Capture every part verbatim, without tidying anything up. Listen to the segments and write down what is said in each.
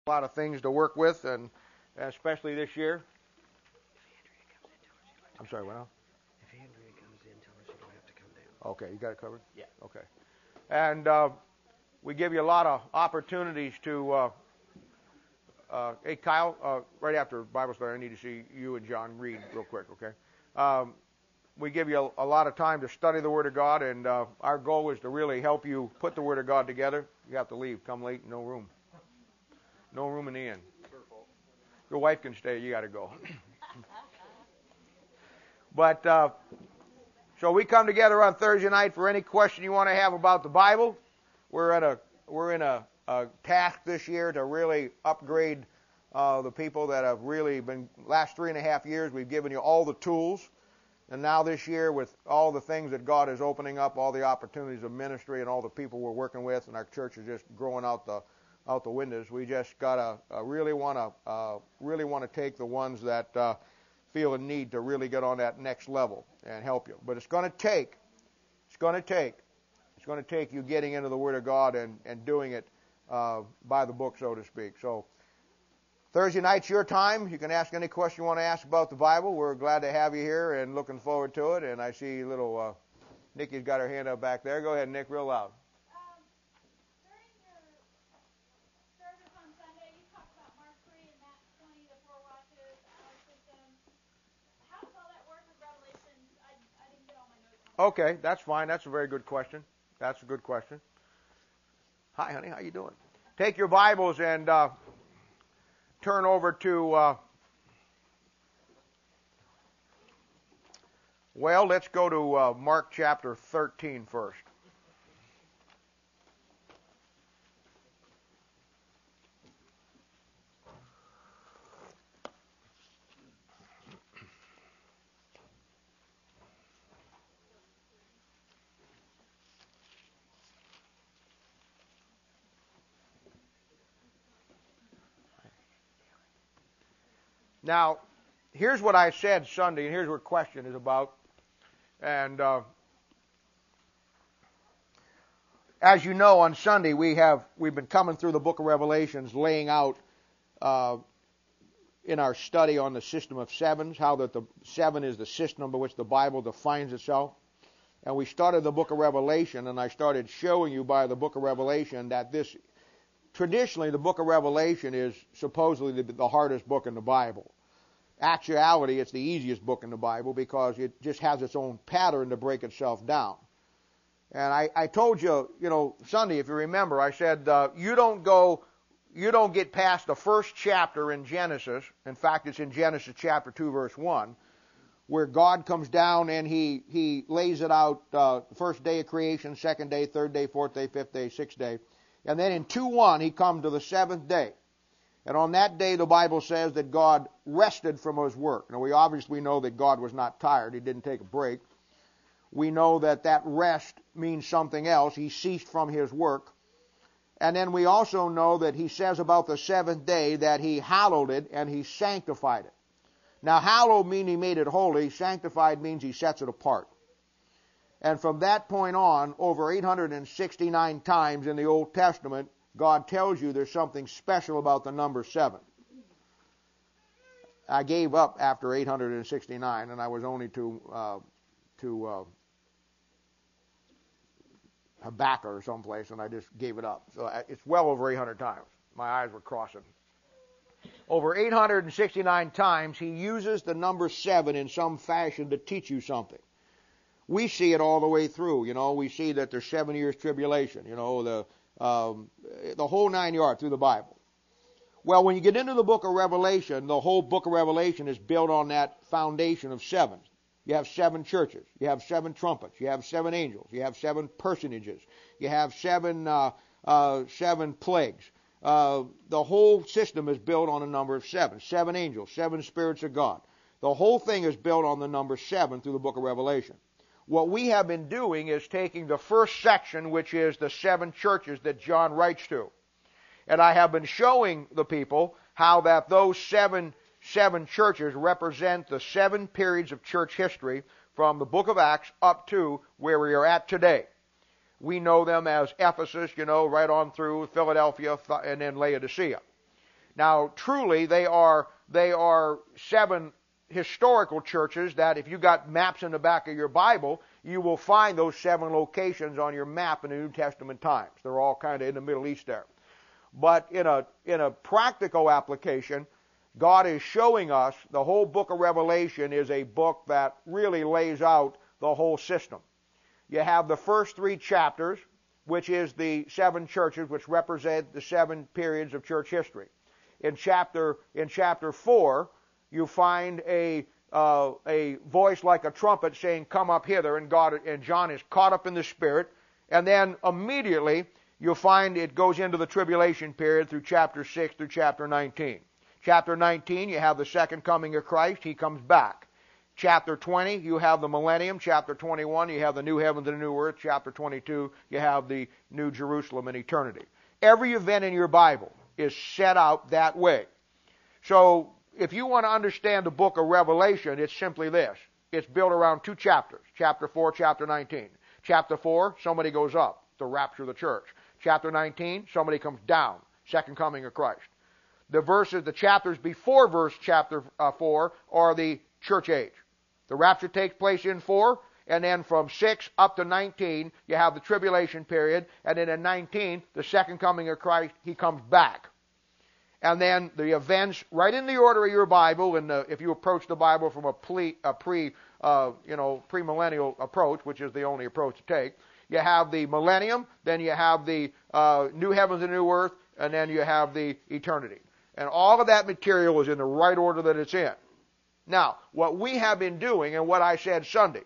A lot of things to work with, and especially this year. I'm sorry, what else? If Andrea comes in, tell her she don't have to come down. Okay, you got it covered? Yeah. Okay. And uh, we give you a lot of opportunities to, uh, uh, hey, Kyle, uh, right after Bible study, I need to see you and John read real quick, okay? Um, we give you a, a lot of time to study the Word of God, and uh, our goal is to really help you put the Word of God together. You have to leave. Come late, no room. No room in the inn. Your wife can stay. You got to go. But uh, so we come together on Thursday night for any question you want to have about the Bible. We're at a we're in a, a task this year to really upgrade uh, the people that have really been last three and a half years. We've given you all the tools, and now this year with all the things that God is opening up, all the opportunities of ministry, and all the people we're working with, and our church is just growing out the out the windows. We just gotta uh, really want to uh, really want to take the ones that uh, feel a need to really get on that next level and help you. But it's going to take, it's going to take, it's going to take you getting into the Word of God and and doing it uh, by the book, so to speak. So Thursday night's your time. You can ask any question you want to ask about the Bible. We're glad to have you here and looking forward to it. And I see little uh, Nikki's got her hand up back there. Go ahead, Nick, real loud. Okay, that's fine. That's a very good question. That's a good question. Hi, honey. How you doing? Take your Bibles and uh, turn over to, uh, well, let's go to uh, Mark chapter thirteen first. Now, here's what I said Sunday, and here's what the question is about. And uh, as you know, on Sunday we have we've been coming through the Book of Revelations, laying out uh, in our study on the system of sevens, how that the seven is the system by which the Bible defines itself. And we started the Book of Revelation, and I started showing you by the Book of Revelation that this, traditionally, the Book of Revelation is supposedly the, the hardest book in the Bible. Actuality, it's the easiest book in the Bible because it just has its own pattern to break itself down. And I, I told you, you know, Sunday, if you remember, I said uh, you don't go, you don't get past the first chapter in Genesis. In fact, it's in Genesis chapter two, verse one, where God comes down and he he lays it out. Uh, first day of creation, second day, third day, fourth day, fifth day, sixth day, and then in two one he comes to the seventh day. And on that day, the Bible says that God rested from his work. Now, we obviously know that God was not tired. He didn't take a break. We know that that rest means something else. He ceased from his work. And then we also know that he says about the seventh day that he hallowed it and he sanctified it. Now, hallowed means he made it holy. Sanctified means he sets it apart. And from that point on, over eight hundred sixty-nine times in the Old Testament, God tells you there's something special about the number seven. I gave up after eight hundred sixty-nine, and I was only to uh, to uh, Habakkuk or someplace, and I just gave it up. So it's well over eight hundred times. My eyes were crossing. Over eight hundred sixty-nine times, he uses the number seven in some fashion to teach you something. We see it all the way through. You know, we see that there's seven years tribulation. You know, the Um, the whole nine yards through the Bible. Well, when you get into the book of Revelation, the whole book of Revelation is built on that foundation of seven. You have seven churches. You have seven trumpets. You have seven angels. You have seven personages. You have seven uh, uh, seven plagues. Uh, the whole system is built on a number of seven. Seven angels, seven spirits of God. The whole thing is built on the number seven through the book of Revelation. What we have been doing is taking the first section, which is the seven churches that John writes to. And I have been showing the people how that those seven, seven churches represent the seven periods of church history from the book of Acts up to where we are at today. We know them as Ephesus, you know, right on through Philadelphia and then Laodicea. Now, truly, they are they are seven historical churches that if you got maps in the back of your Bible, you will find those seven locations on your map in the New Testament times. They're all kind of in the Middle East there. But in a in a practical application, God is showing us the whole book of Revelation is a book that really lays out the whole system. You have the first three chapters, which is the seven churches, which represent the seven periods of church history. In chapter in chapter four, you find a uh, a voice like a trumpet saying, "Come up hither," and God and John is caught up in the Spirit, and then immediately you'll find it goes into the tribulation period through chapter six through chapter nineteen. Chapter nineteen, you have the second coming of Christ. He comes back. Chapter twenty, you have the millennium. Chapter twenty-one, you have the new heavens and the new earth. Chapter twenty-two, you have the new Jerusalem in eternity. Every event in your Bible is set out that way. So if you want to understand the book of Revelation, it's simply this. It's built around two chapters. Chapter four, chapter nineteen. Chapter four, somebody goes up, the rapture of the church. Chapter nineteen, somebody comes down, second coming of Christ. The verses, the chapters before verse chapter uh, four are the church age. The rapture takes place in four, and then from six up to nineteen, you have the tribulation period, and then in nineteen, the second coming of Christ, he comes back. And then the events, right in the order of your Bible, and if you approach the Bible from a, pre, a pre, uh, you know, premillennial approach, which is the only approach to take, you have the millennium, then you have the uh, new heavens and new earth, and then you have the eternity. And all of that material is in the right order that it's in. Now, what we have been doing, and what I said Sunday,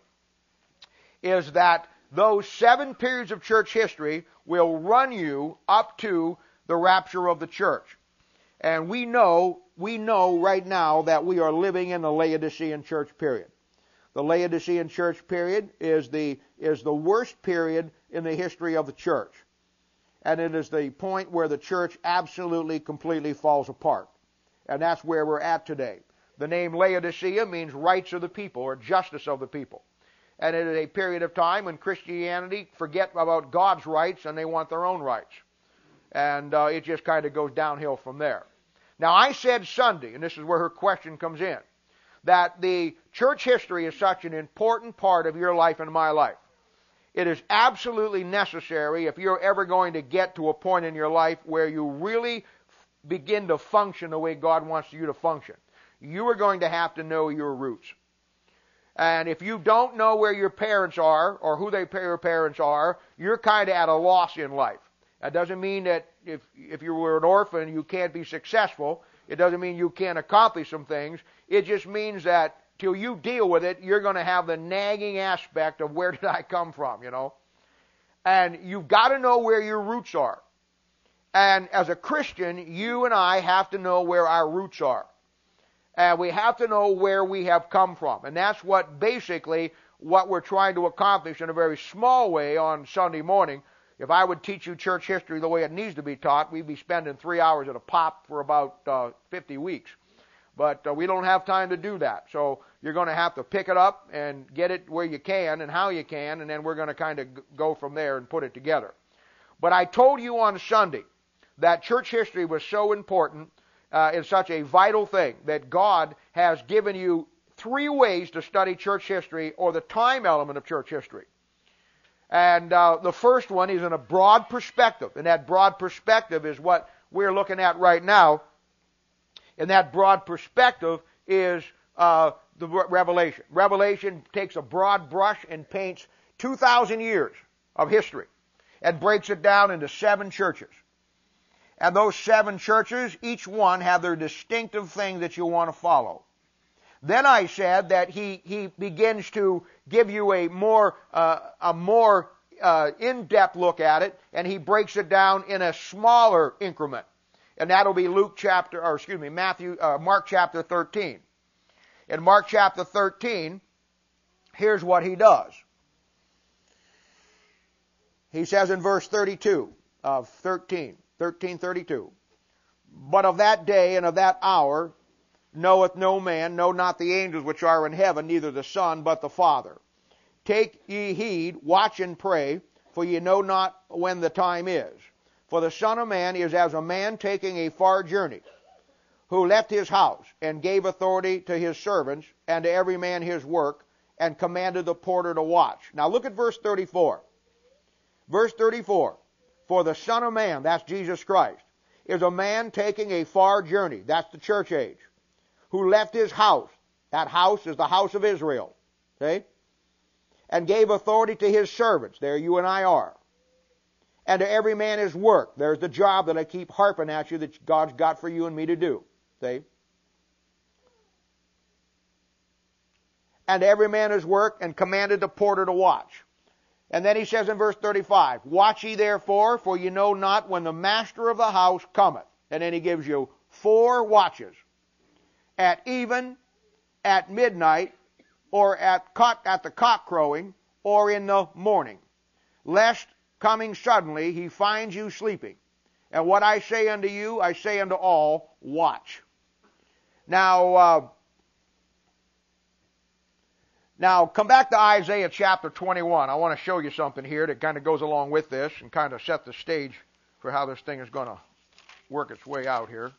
is that those seven periods of church history will run you up to the rapture of the church. And we know, we know right now that we are living in the Laodicean church period. The Laodicean church period is the, is the worst period in the history of the church. And it is the point where the church absolutely, completely falls apart. And that's where we're at today. The name Laodicea means rights of the people, or justice of the people. And it is a period of time when Christianity forget about God's rights and they want their own rights. And uh, it just kind of goes downhill from there. Now, I said Sunday, and this is where her question comes in, that the church history is such an important part of your life and my life. It is absolutely necessary if you're ever going to get to a point in your life where you really begin to function the way God wants you to function. You are going to have to know your roots. And if you don't know where your parents are or who they, your parents are, you're kind of at a loss in life. That doesn't mean that if, if you were an orphan you can't be successful. It doesn't mean you can't accomplish some things. It just means that till you deal with it, you're going to have the nagging aspect of where did I come from, you know. And you've got to know where your roots are. And as a Christian, you and I have to know where our roots are. And we have to know where we have come from. And that's what basically what we're trying to accomplish in a very small way on Sunday morning. If I would teach you church history the way it needs to be taught, we'd be spending three hours at a pop for about uh, fifty weeks. But uh, we don't have time to do that. So you're going to have to pick it up and get it where you can and how you can, and then we're going to kind of go from there and put it together. But I told you on Sunday that church history was so important, uh, it's such a vital thing, that God has given you three ways to study church history, or the time element of church history. And uh, the first one is in a broad perspective, and that broad perspective is what we're looking at right now. And that broad perspective is uh, the Revelation. Revelation takes a broad brush and paints two thousand years of history and breaks it down into seven churches. And those seven churches, each one have their distinctive thing that you want to follow. Then I said that he, he begins to give you a more, uh, a more uh, in-depth look at it, and he breaks it down in a smaller increment. And that'll be Luke chapter, or excuse me, Matthew, uh, Mark chapter thirteen. In Mark chapter thirteen, here's what he does. He says in verse thirty-two of thirteen, thirteen thirty-two, "But of that day and of that hour knoweth no man, no not the angels which are in heaven, neither the Son, but the Father. Take ye heed, watch and pray, for ye know not when the time is. For the Son of Man is as a man taking a far journey. who left his house and gave authority to his servants and to every man his work, and commanded the porter to watch. Now look at verse thirty-four. Verse thirty-four. For the Son of Man, that's Jesus Christ, is a man taking a far journey, that's the church age, who left his house, that house is the house of Israel, okay, and gave authority to his servants, there you and I are, and to every man his work. There's the job that I keep harping at you that God's got for you and me to do, see? And to every man his work, and commanded the porter to watch. And then he says in verse thirty-five, watch ye therefore, for ye know not when the master of the house cometh. And then he gives you four watches. At even, at midnight, or at, cock, at the cock crowing, or in the morning. Lest, coming suddenly, he finds you sleeping. And what I say unto you, I say unto all, watch. Now, uh, Now, come back to Isaiah chapter twenty-one. I want to show you something here that kind of goes along with this and kind of set the stage for how this thing is going to work its way out here.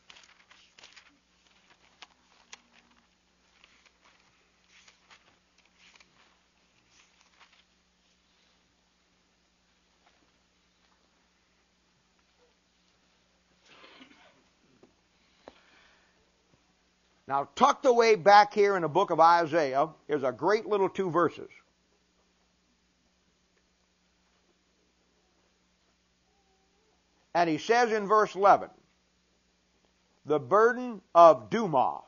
Now, tucked away back here in the book of Isaiah is a great little two verses. And he says in verse eleven, the burden of Dumah.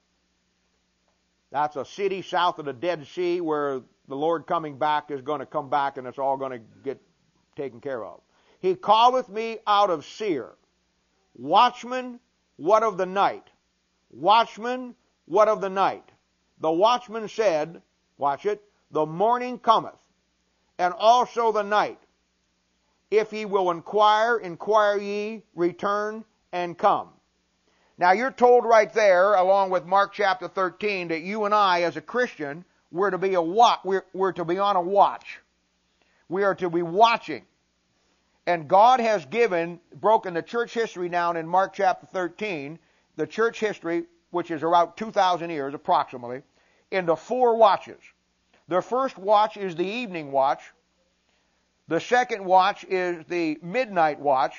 That's a city south of the Dead Sea where the Lord coming back is going to come back and it's all going to get taken care of. He calleth me out of Seir. Watchman, what of the night? Watchman, what of the night? The watchman said, watch it, the morning cometh, and also the night. If ye will inquire, inquire ye, return, and come. Now you're told right there, along with Mark chapter thirteen, that you and I, as a Christian, we're to be a watch. We're, we're to be on a watch. We are to be watching. And God has given, broken the church history down in Mark chapter thirteen, the church history, which is around two thousand years approximately, into four watches. The first watch is the evening watch. The second watch is the midnight watch.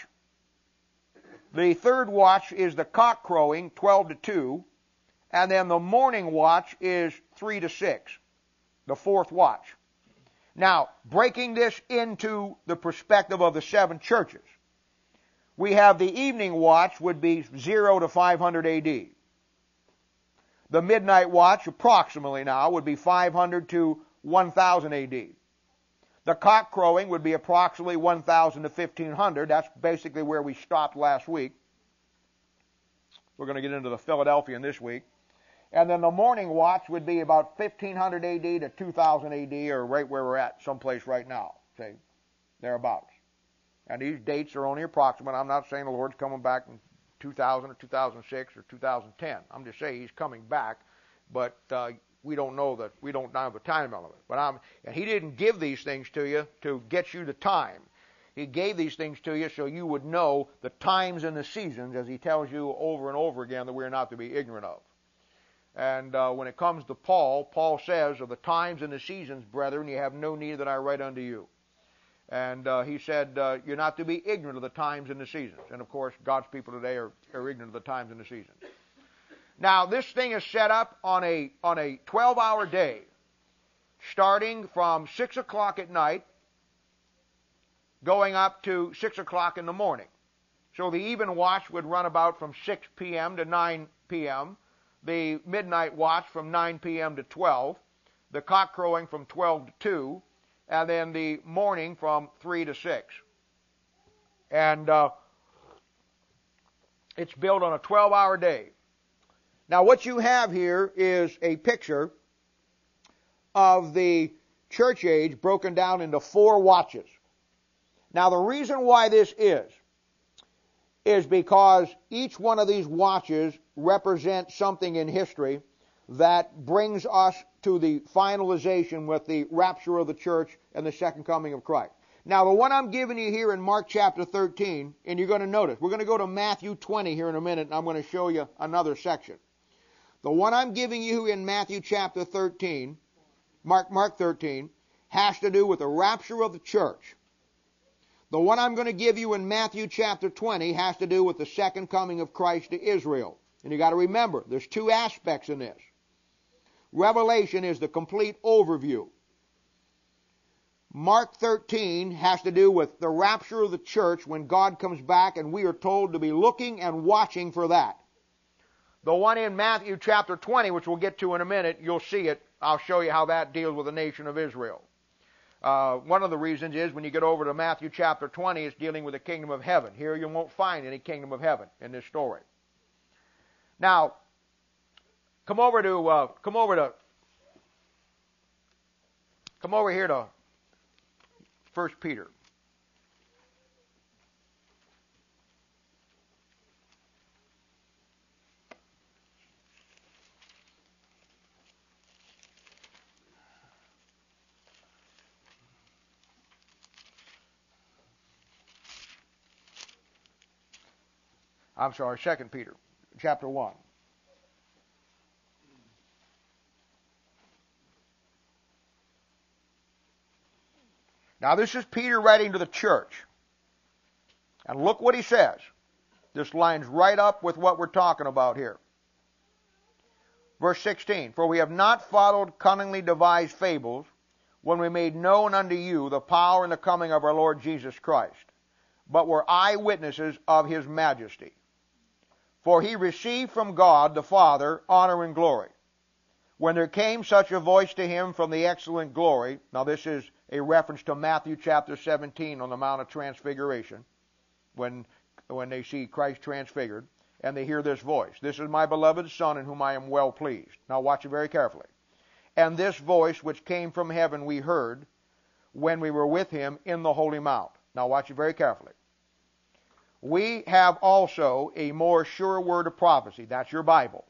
The third watch is the cock crowing, twelve to two. And then the morning watch is three to six, the fourth watch. Now, breaking this into the perspective of the seven churches, we have the evening watch would be zero to five hundred A D. The midnight watch, approximately now, would be five hundred to one thousand A D. The cock crowing would be approximately one thousand to fifteen hundred. That's basically where we stopped last week. We're going to get into the Philadelphian this week. And then the morning watch would be about fifteen hundred A D to two thousand A D, or right where we're at, someplace right now, say, thereabouts. And these dates are only approximate. I'm not saying the Lord's coming back in two thousand or two thousand six or two thousand ten. I'm just saying He's coming back, but uh, we don't know that. We don't know the time element. But I'm, and He didn't give these things to you to get you the time. He gave these things to you so you would know the times and the seasons, as He tells you over and over again that we're not to be ignorant of. And uh, when it comes to Paul, Paul says, of the times and the seasons, brethren, ye have no need that I write unto you. And uh, he said, uh, you're not to be ignorant of the times and the seasons. And of course, God's people today are, are ignorant of the times and the seasons. Now, this thing is set up on a on a twelve-hour day, starting from six o'clock at night, going up to six o'clock in the morning. So the even watch would run about from six p.m. to nine p.m., the midnight watch from nine p.m. to twelve, the cock crowing from twelve to two, and then the morning from three to six. And uh, it's built on a twelve-hour day. Now, what you have here is a picture of the church age broken down into four watches. Now, the reason why this is, is because each one of these watches represents something in history that brings us to the finalization with the rapture of the church and the second coming of Christ. Now, the one I'm giving you here in Mark chapter thirteen, and you're going to notice, we're going to go to Matthew twenty here in a minute, and I'm going to show you another section. The one I'm giving you in Matthew chapter thirteen, Mark, Mark thirteen, has to do with the rapture of the church. The one I'm going to give you in Matthew chapter twenty has to do with the second coming of Christ to Israel. And you got to remember, there's two aspects in this. Revelation is the complete overview. Mark thirteen has to do with the rapture of the church when God comes back, and we are told to be looking and watching for that. The one in Matthew chapter twenty, which we'll get to in a minute, you'll see it. I'll show you how that deals with the nation of Israel. Uh, one of the reasons is when you get over to Matthew chapter twenty, it's dealing with the kingdom of heaven. Here you won't find any kingdom of heaven in this story. Now, come over to uh, come over to come over here to First Peter. I'm sorry, Second Peter, chapter one. Now this is Peter writing to the church. And look what he says. This lines right up with what we're talking about here. Verse sixteen, for we have not followed cunningly devised fables when we made known unto you the power and the coming of our Lord Jesus Christ, but were eyewitnesses of his majesty. For he received from God the Father honor and glory, when there came such a voice to him from the excellent glory. Now this is a reference to Matthew chapter seventeen on the Mount of Transfiguration, when, when they see Christ transfigured, and they hear this voice. This is my beloved Son in whom I am well pleased. Now watch it very carefully. And this voice which came from heaven we heard when we were with him in the Holy Mount. Now watch it very carefully. We have also a more sure word of prophecy. That's your Bible.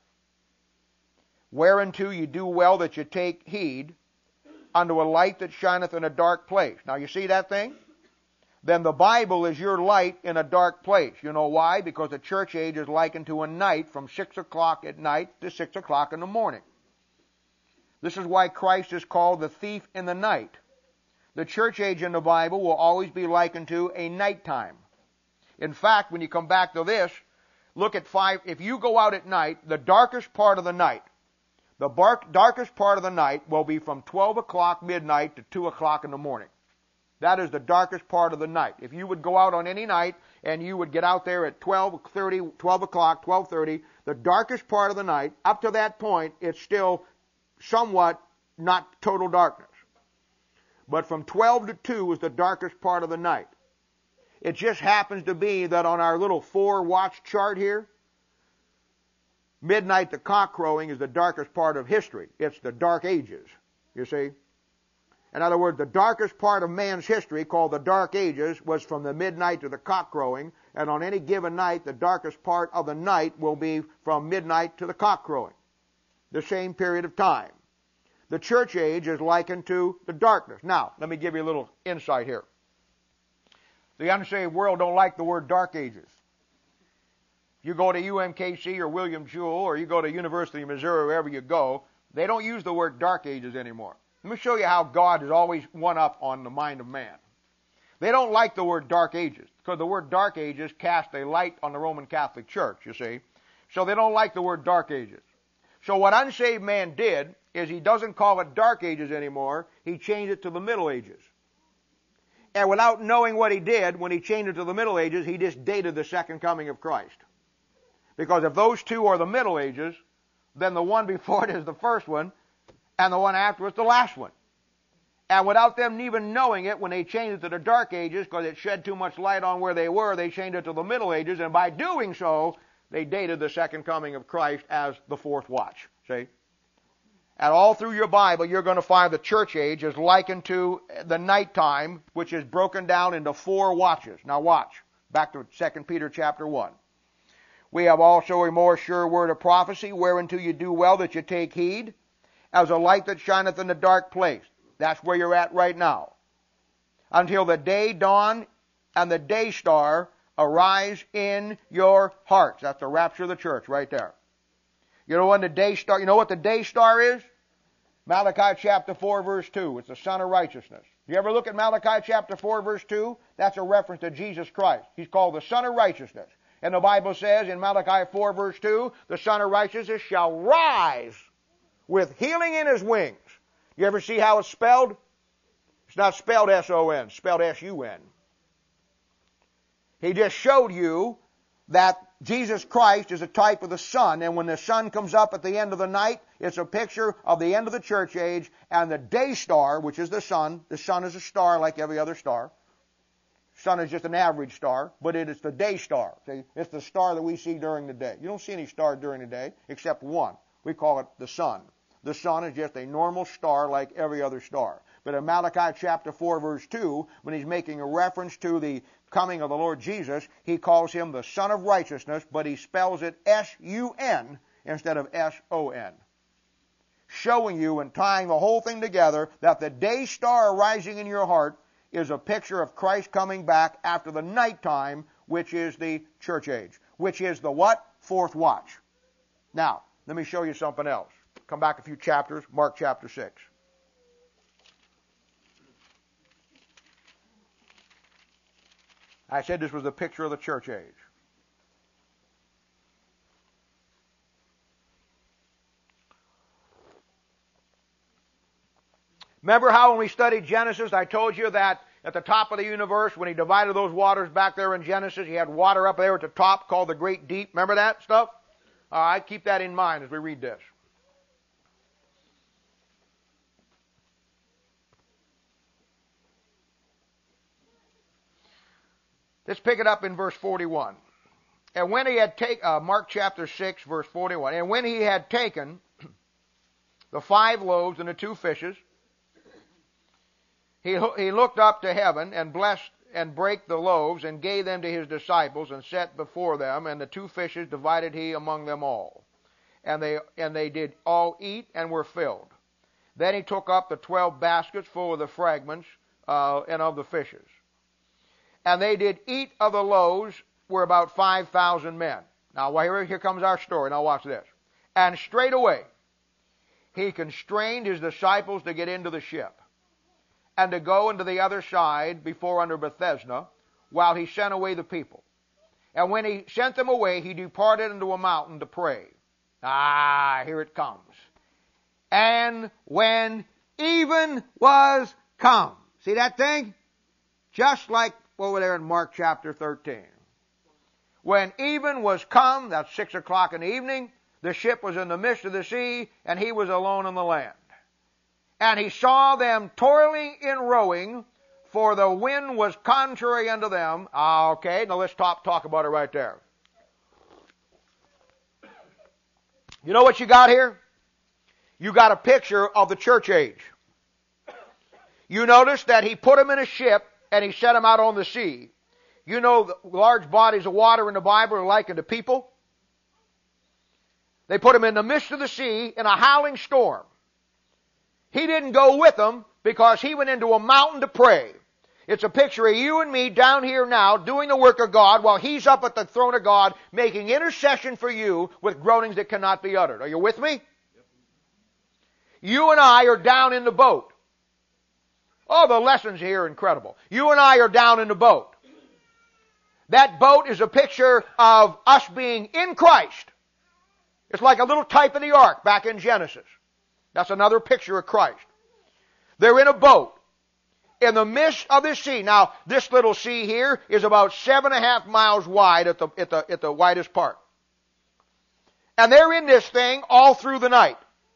Whereunto you do well that you take heed unto a light that shineth in a dark place. Now you see that thing? Then the Bible is your light in a dark place. You know why? Because the church age is likened to a night from six o'clock at night to six o'clock in the morning. This is why Christ is called the thief in the night. The church age in the Bible will always be likened to a nighttime. In fact, when you come back to this, look at five. If you go out at night, the darkest part of the night, the bark, darkest part of the night will be from twelve o'clock midnight to two o'clock in the morning. That is the darkest part of the night. If you would go out on any night and you would get out there at twelve thirty, twelve o'clock, twelve thirty, the darkest part of the night, up to that point, it's still somewhat not total darkness. But from twelve to two is the darkest part of the night. It just happens to be that on our little four-watch chart here, midnight to cock crowing is the darkest part of history. It's the Dark Ages, you see. In other words, the darkest part of man's history, called the Dark Ages, was from the midnight to the cock crowing, and on any given night, the darkest part of the night will be from midnight to the cock crowing, the same period of time. The church age is likened to the darkness. Now, let me give you a little insight here. The unsaved world don't like the word Dark Ages. You go to U M K C or William Jewell, or you go to University of Missouri, wherever you go, they don't use the word Dark Ages anymore. Let me show you how God is always one up on the mind of man. They don't like the word Dark Ages, because the word Dark Ages cast a light on the Roman Catholic Church, you see. So they don't like the word Dark Ages. So what unsaved man did is he doesn't call it Dark Ages anymore. He changed it to the Middle Ages. And without knowing what he did, when he changed it to the Middle Ages, he just dated the second coming of Christ. Because if those two are the Middle Ages, then the one before it is the first one, and the one after it's the last one. And without them even knowing it, when they changed it to the Dark Ages, because it shed too much light on where they were, they changed it to the Middle Ages, and by doing so, they dated the second coming of Christ as the fourth watch. See? And all through your Bible, you're going to find the church age is likened to the nighttime, which is broken down into four watches. Now watch. Back to Second Peter chapter one. We have also a more sure word of prophecy, whereunto you do well that you take heed, as a light that shineth in the dark place. That's where you're at right now. until the day dawn and the day star arise in your hearts. That's the rapture of the church right there. You know when the day star, you know what the day star is? Malachi chapter four verse two. It's the Son of Righteousness. You ever look at Malachi chapter four verse two? That's a reference to Jesus Christ. He's called the Son of Righteousness. And the Bible says in Malachi four verse two, the Son of Righteousness shall rise with healing in his wings. You ever see how it's spelled? It's not spelled S O N, it's spelled S U N. He just showed you that Jesus Christ is a type of the sun, and when the sun comes up at the end of the night, it's a picture of the end of the church age, and the day star, which is the sun. The sun is a star like every other star. Sun is just an average star, but it is the day star. See? It's the star that we see during the day. You don't see any stars during the day except one. We call it the sun. The sun is just a normal star like every other star. But in Malachi chapter four verse two, when he's making a reference to the coming of the Lord Jesus, he calls him the Son of Righteousness, but he spells it S U N instead of S O N. Showing you and tying the whole thing together that the day star rising in your heart is a picture of Christ coming back after the nighttime, which is the church age, which is the what? Fourth watch. Now, let me show you something else. Come back a few chapters, Mark chapter six. I said this was a picture of the church age. Remember how when we studied Genesis, I told you that at the top of the universe, when he divided those waters back there in Genesis, he had water up there at the top called the Great Deep. Remember that stuff? All right, keep that in mind as we read this. Let's pick it up in verse forty-one. And when he had taken, uh, Mark chapter six, verse forty-one, and when he had taken the five loaves and the two fishes, he, he looked up to heaven and blessed and brake the loaves and gave them to his disciples and set before them, and the two fishes divided he among them all. And they, and they did all eat and were filled. Then he took up the twelve baskets full of the fragments uh, and of the fishes. And they did eat of the loaves, were about five thousand men. Now, here, here comes our story. Now, watch this. And straightway he constrained his disciples to get into the ship, and to go into the other side before under Bethesda, while he sent away the people. And when he sent them away, he departed into a mountain to pray. Ah, here it comes. And when even was come. See that thing? Just like over there in Mark chapter thirteen. When even was come, that's six o'clock in the evening, the ship was in the midst of the sea, and he was alone on the land. And he saw them toiling in rowing, for the wind was contrary unto them. Ah, okay, now let's talk, talk about it right there. You know what you got here? You got a picture of the church age. You notice that he put them in a ship, and he set them out on the sea. You know the large bodies of water in the Bible are likened to people. They put them in the midst of the sea in a howling storm. He didn't go with them because he went into a mountain to pray. It's a picture of you and me down here now doing the work of God while he's up at the throne of God making intercession for you with groanings that cannot be uttered. Are you with me? Yep. You and I are down in the boat. Oh, the lessons here are incredible. You and I are down in the boat. That boat is a picture of us being in Christ. It's like a little type of the ark back in Genesis. That's another picture of Christ. They're in a boat in the midst of the sea. Now, this little sea here is about seven and a half miles wide at the, at the, at the widest part. And they're in this thing all through the night.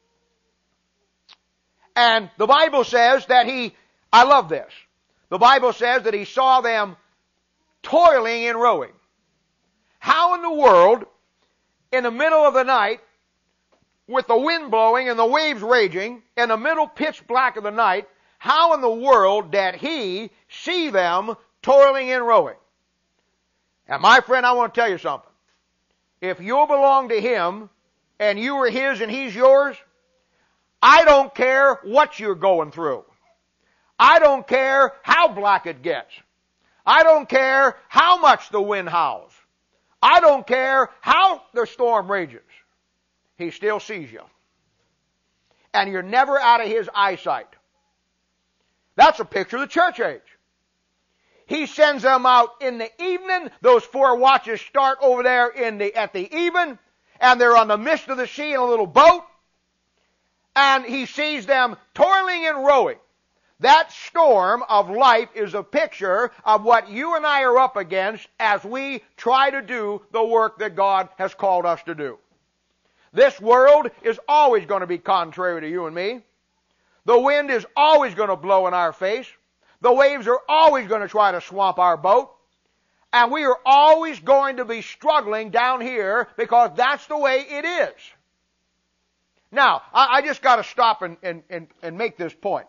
And the Bible says that he I love this. The Bible says that he saw them toiling in rowing. How in the world, in the middle of the night, with the wind blowing and the waves raging, in the middle pitch black of the night, how in the world did he see them toiling in rowing? And my friend, I want to tell you something. If you belong to him, and you are his and he's yours, I don't care what you're going through. I don't care how black it gets. I don't care how much the wind howls. I don't care how the storm rages. He still sees you. And you're never out of His eyesight. That's a picture of the church age. He sends them out in the evening. Those four watches start over there in the, at the even, and they're on the midst of the sea in a little boat. And He sees them toiling and rowing. That storm of life is a picture of what you and I are up against as we try to do the work that God has called us to do. This world is always going to be contrary to you and me. The wind is always going to blow in our face. The waves are always going to try to swamp our boat. And we are always going to be struggling down here because that's the way it is. Now, I, I just got to stop and, and, and, and make this point.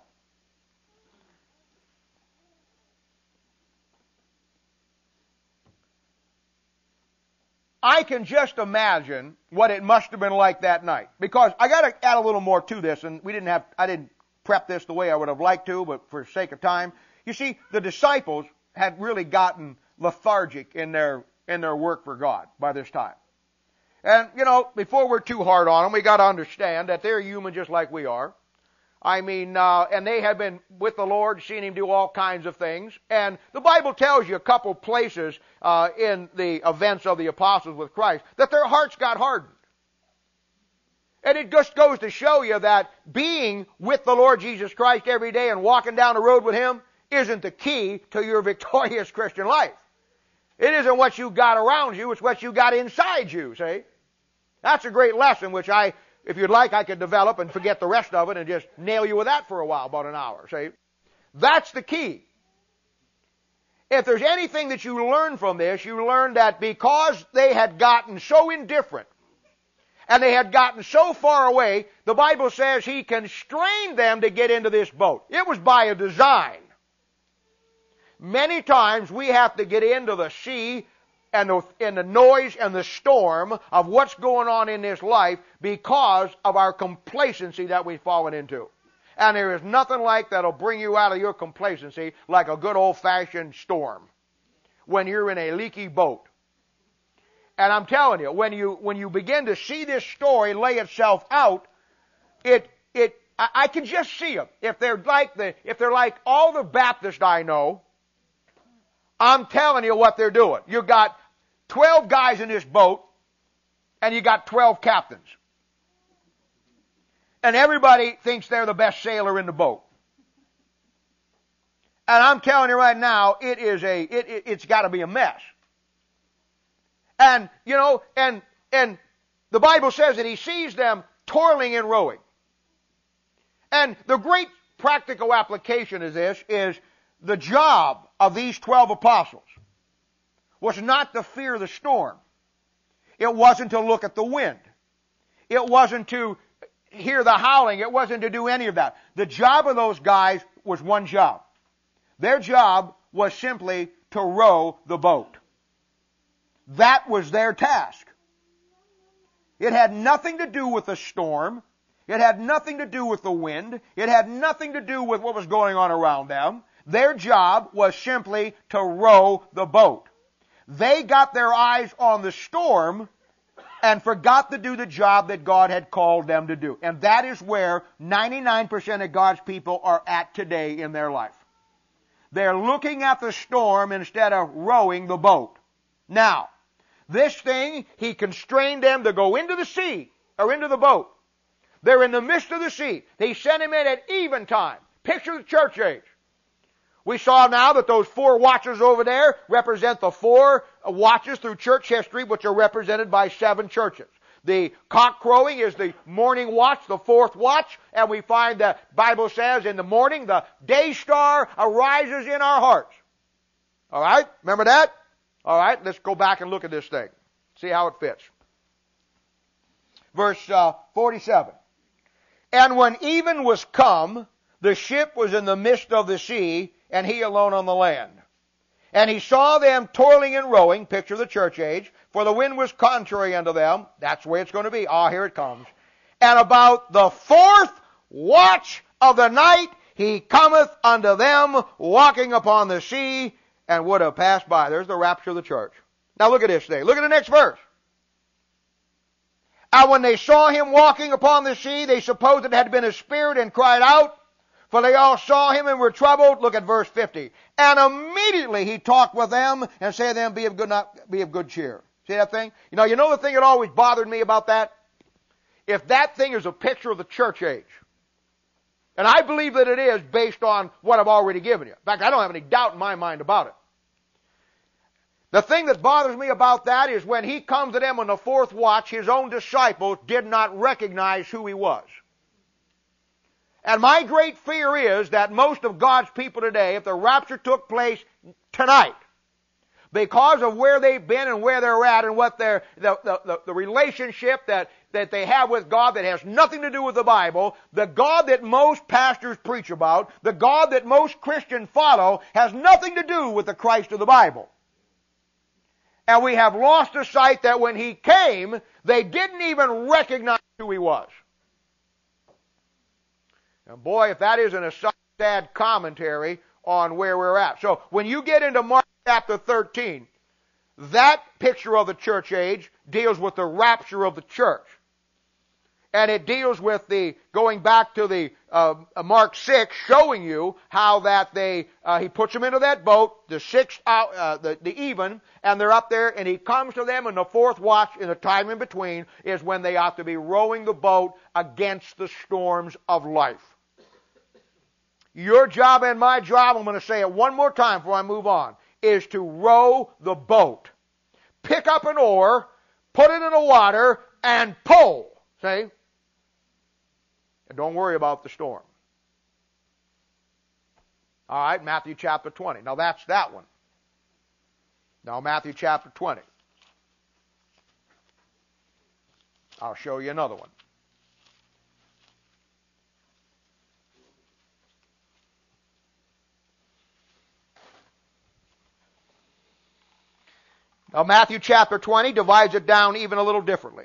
I can just imagine what it must have been like that night. Because I got to add a little more to this, and we didn't have, I didn't prep this the way I would have liked to, but for sake of time. You see, the disciples had really gotten lethargic in their, in their work for God by this time. And, you know, before we're too hard on them, we got to understand that they're human just like we are. I mean, uh, and they had been with the Lord, seen Him do all kinds of things. And the Bible tells you a couple places uh, in the events of the apostles with Christ that their hearts got hardened. And it just goes to show you that being with the Lord Jesus Christ every day and walking down the road with Him isn't the key to your victorious Christian life. It isn't what you got around you, it's what you got inside you, see? That's a great lesson, which I... If you'd like, I could develop and forget the rest of it and just nail you with that for a while, about an hour, see? That's the key. If there's anything that you learn from this, you learn that because they had gotten so indifferent and they had gotten so far away, the Bible says He constrained them to get into this boat. It was by a design. Many times we have to get into the sea and the, and the noise and the storm of what's going on in this life because of our complacency that we've fallen into. And there is nothing like that'll bring you out of your complacency like a good old-fashioned storm when you're in a leaky boat. And I'm telling you, when you when you begin to see this story lay itself out, it it I, I can just see them. If they're like the if they're like all the Baptists I know, I'm telling you what they're doing. You got twelve guys in this boat, and you got twelve captains. And everybody thinks they're the best sailor in the boat. And I'm telling you right now, it is a, it, it, it's got to be a mess. And, you know, and, and the Bible says that He sees them toiling and rowing. And the great practical application of this is the job of these twelve apostles was not to fear the storm. It wasn't to look at the wind. It wasn't to hear the howling. It wasn't to do any of that. The job of those guys was one job. Their job was simply to row the boat. That was their task. It had nothing to do with the storm. It had nothing to do with the wind. It had nothing to do with what was going on around them. Their job was simply to row the boat. They got their eyes on the storm and forgot to do the job that God had called them to do. And that is where ninety-nine percent of God's people are at today in their life. They're looking at the storm instead of rowing the boat. Now, this thing, He constrained them to go into the sea, or into the boat. They're in the midst of the sea. He sent them in at eventide. Picture the church age. We saw now that those four watches over there represent the four watches through church history, which are represented by seven churches. The cock crowing is the morning watch, the fourth watch, and we find the Bible says in the morning the day star arises in our hearts. All right? Remember that? All right, let's go back and look at this thing. See how it fits. Verse uh, forty-seven. And when even was come, the ship was in the midst of the sea, and He alone on the land. And He saw them toiling and rowing, picture the church age, for the wind was contrary unto them. That's the way it's going to be. Ah, here it comes. And about the fourth watch of the night, he cometh unto them walking upon the sea, and would have passed by. There's the rapture of the church. Now look at this thing. Look at the next verse. And when they saw him walking upon the sea, they supposed it had been a spirit, and cried out, for they all saw him and were troubled. Look at verse fifty. And immediately he talked with them, and said to them, Be of good, not, be of good cheer. See that thing? You know, you know the thing that always bothered me about that? If that thing is a picture of the church age, and I believe that it is based on what I've already given you. In fact, I don't have any doubt in my mind about it. The thing that bothers me about that is when he comes to them on the fourth watch, his own disciples did not recognize who he was. And my great fear is that most of God's people today, if the rapture took place tonight, because of where they've been and where they're at and what their the, the, the, the relationship that, that they have with God that has nothing to do with the Bible, the God that most pastors preach about, the God that most Christians follow, has nothing to do with the Christ of the Bible. And we have lost the sight that when he came, they didn't even recognize who he was. And boy, if that isn't a sad commentary on where we're at. So when you get into Mark chapter thirteen, that picture of the church age deals with the rapture of the church. And it deals with the, going back to the uh, Mark six, showing you how that they, uh, he puts them into that boat, the sixth out, uh, the, the even, and they're up there, and he comes to them in the fourth watch, in the time in between, is when they ought to be rowing the boat against the storms of life. Your job and my job, I'm going to say it one more time before I move on, is to row the boat. Pick up an oar, put it in the water, and pull. See? And don't worry about the storm. All right, Matthew chapter twenty. Now that's that one. Now Matthew chapter twenty. I'll show you another one. Now Matthew chapter twenty divides it down even a little differently.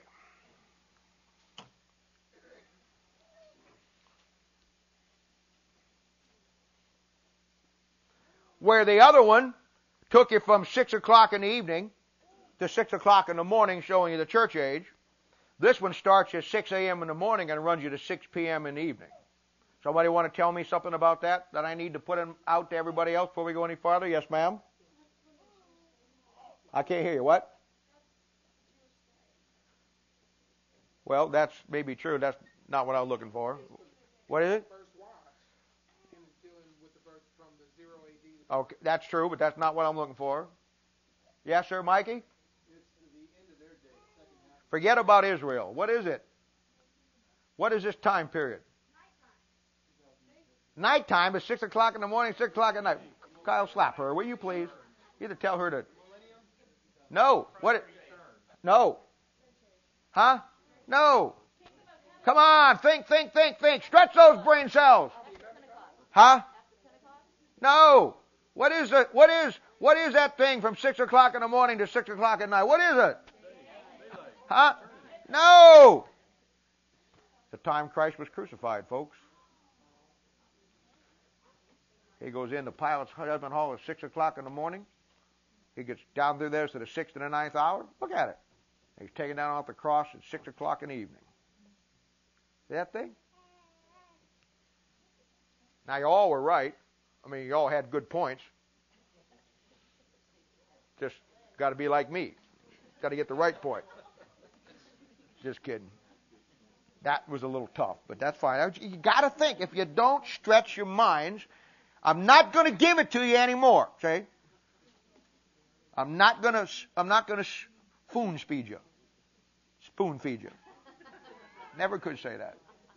Where the other one took you from six o'clock in the evening to six o'clock in the morning, showing you the church age, this one starts at six a.m. in the morning and runs you to six p.m. in the evening. Somebody want to tell me something about that that I need to put out to everybody else before we go any farther? Yes, ma'am? I can't hear you. What? Well, that's maybe true. That's not what I was looking for. What is it? Okay, that's true, but that's not what I'm looking for. Yes, sir, Mikey? It's the end of their day, second half. Forget about Israel. What is it? What is this time period? Nighttime. Nighttime is six o'clock in the morning, six o'clock at night. Kyle, slap her, will you please? Either tell her to. No. What? No. Huh? No. Come on, think, think, think, think. Stretch those brain cells. Huh? No. What is it? What is what is that thing from six o'clock in the morning to six o'clock at night? What is it? Huh? No. The time Christ was crucified, folks. He goes in the pilot's judgment hall at six o'clock in the morning. He gets down through there to the sixth and the ninth hour. Look at it. He's taken down off the cross at six o'clock in the evening. See that thing? Now you all were right. I mean, you all had good points. Just got to be like me. Got to get the right point. Just kidding. That was a little tough, but that's fine. You got to think. If you don't stretch your minds, I'm not going to give it to you anymore. See? I'm not going to. I'm not going to spoon feed you. Spoon feed you. Never could say that.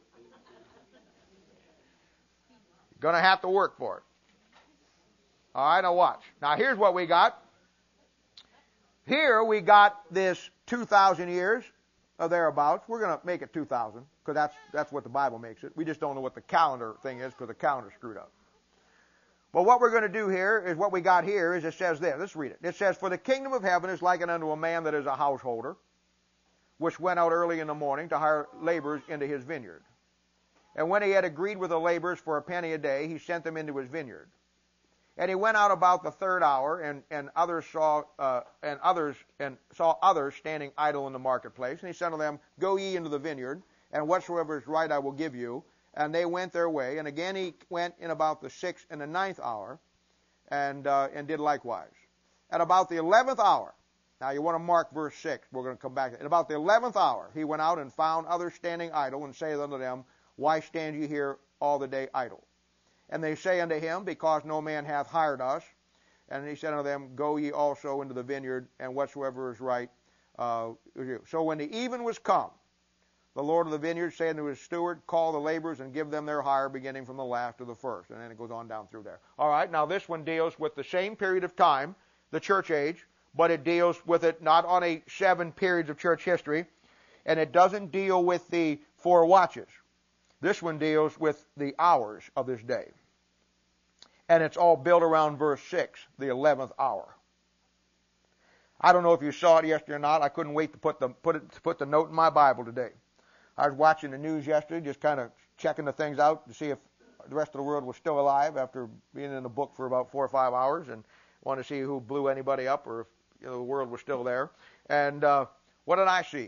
You're going to have to work for it. All right, now watch. Now here's what we got. Here we got this two thousand years or thereabouts. We're going to make it two thousand because that's that's what the Bible makes it. We just don't know what the calendar thing is because the calendar's screwed up. But what we're going to do here is what we got here is it says there. Let's read it. It says, "For the kingdom of heaven is likened unto a man that is a householder, which went out early in the morning to hire laborers into his vineyard. And when he had agreed with the laborers for a penny a day, he sent them into his vineyard. And he went out about the third hour, and, and others saw uh, and others and saw others standing idle in the marketplace. And he said to them, Go ye into the vineyard, and whatsoever is right I will give you. And they went their way. And again he went in about the sixth and the ninth hour, and uh, and did likewise. At about the eleventh hour, now you want to mark verse six. We're going to come back. At about the eleventh hour, he went out and found others standing idle, and saith unto them, Why stand ye here all the day idle? And they say unto him, Because no man hath hired us. And he said unto them, Go ye also into the vineyard, and whatsoever is right uh, is you. So when the even was come, the Lord of the vineyard said unto his steward, Call the laborers and give them their hire, beginning from the last to the first. And then it goes on down through there. All right, now this one deals with the same period of time, the church age, but it deals with it not on a seven periods of church history, and it doesn't deal with the four watches. This one deals with the hours of this day. And it's all built around verse six, the eleventh hour. I don't know if you saw it yesterday or not. I couldn't wait to put the, put it, to put the note in my Bible today. I was watching the news yesterday, just kind of checking the things out to see if the rest of the world was still alive after being in the book for about four or five hours, and wanted to see who blew anybody up or if you know, the world was still there. And uh, what did I see?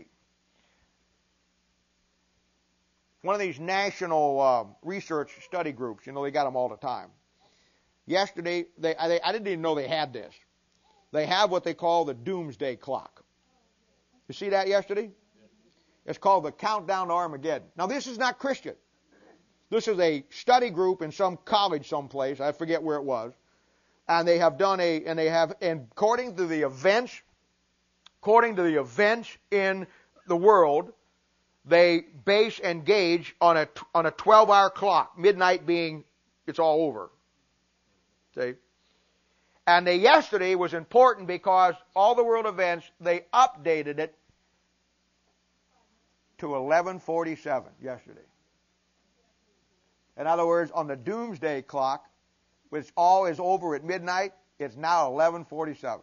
One of these national uh, research study groups, you know, they got them all the time. Yesterday, they, I, I didn't even know they had this. They have what they call the doomsday clock. You see that yesterday? It's called the Countdown to Armageddon. Now, this is not Christian. This is a study group in some college someplace. I forget where it was. And they have done a, and they have, and according to the events, according to the events in the world, they base and gauge on a on a twelve-hour clock, midnight being it's all over. See? And they, yesterday was important because all the world events, they updated it to eleven forty-seven yesterday. In other words, on the doomsday clock, which all is over at midnight, it's now eleven forty-seven.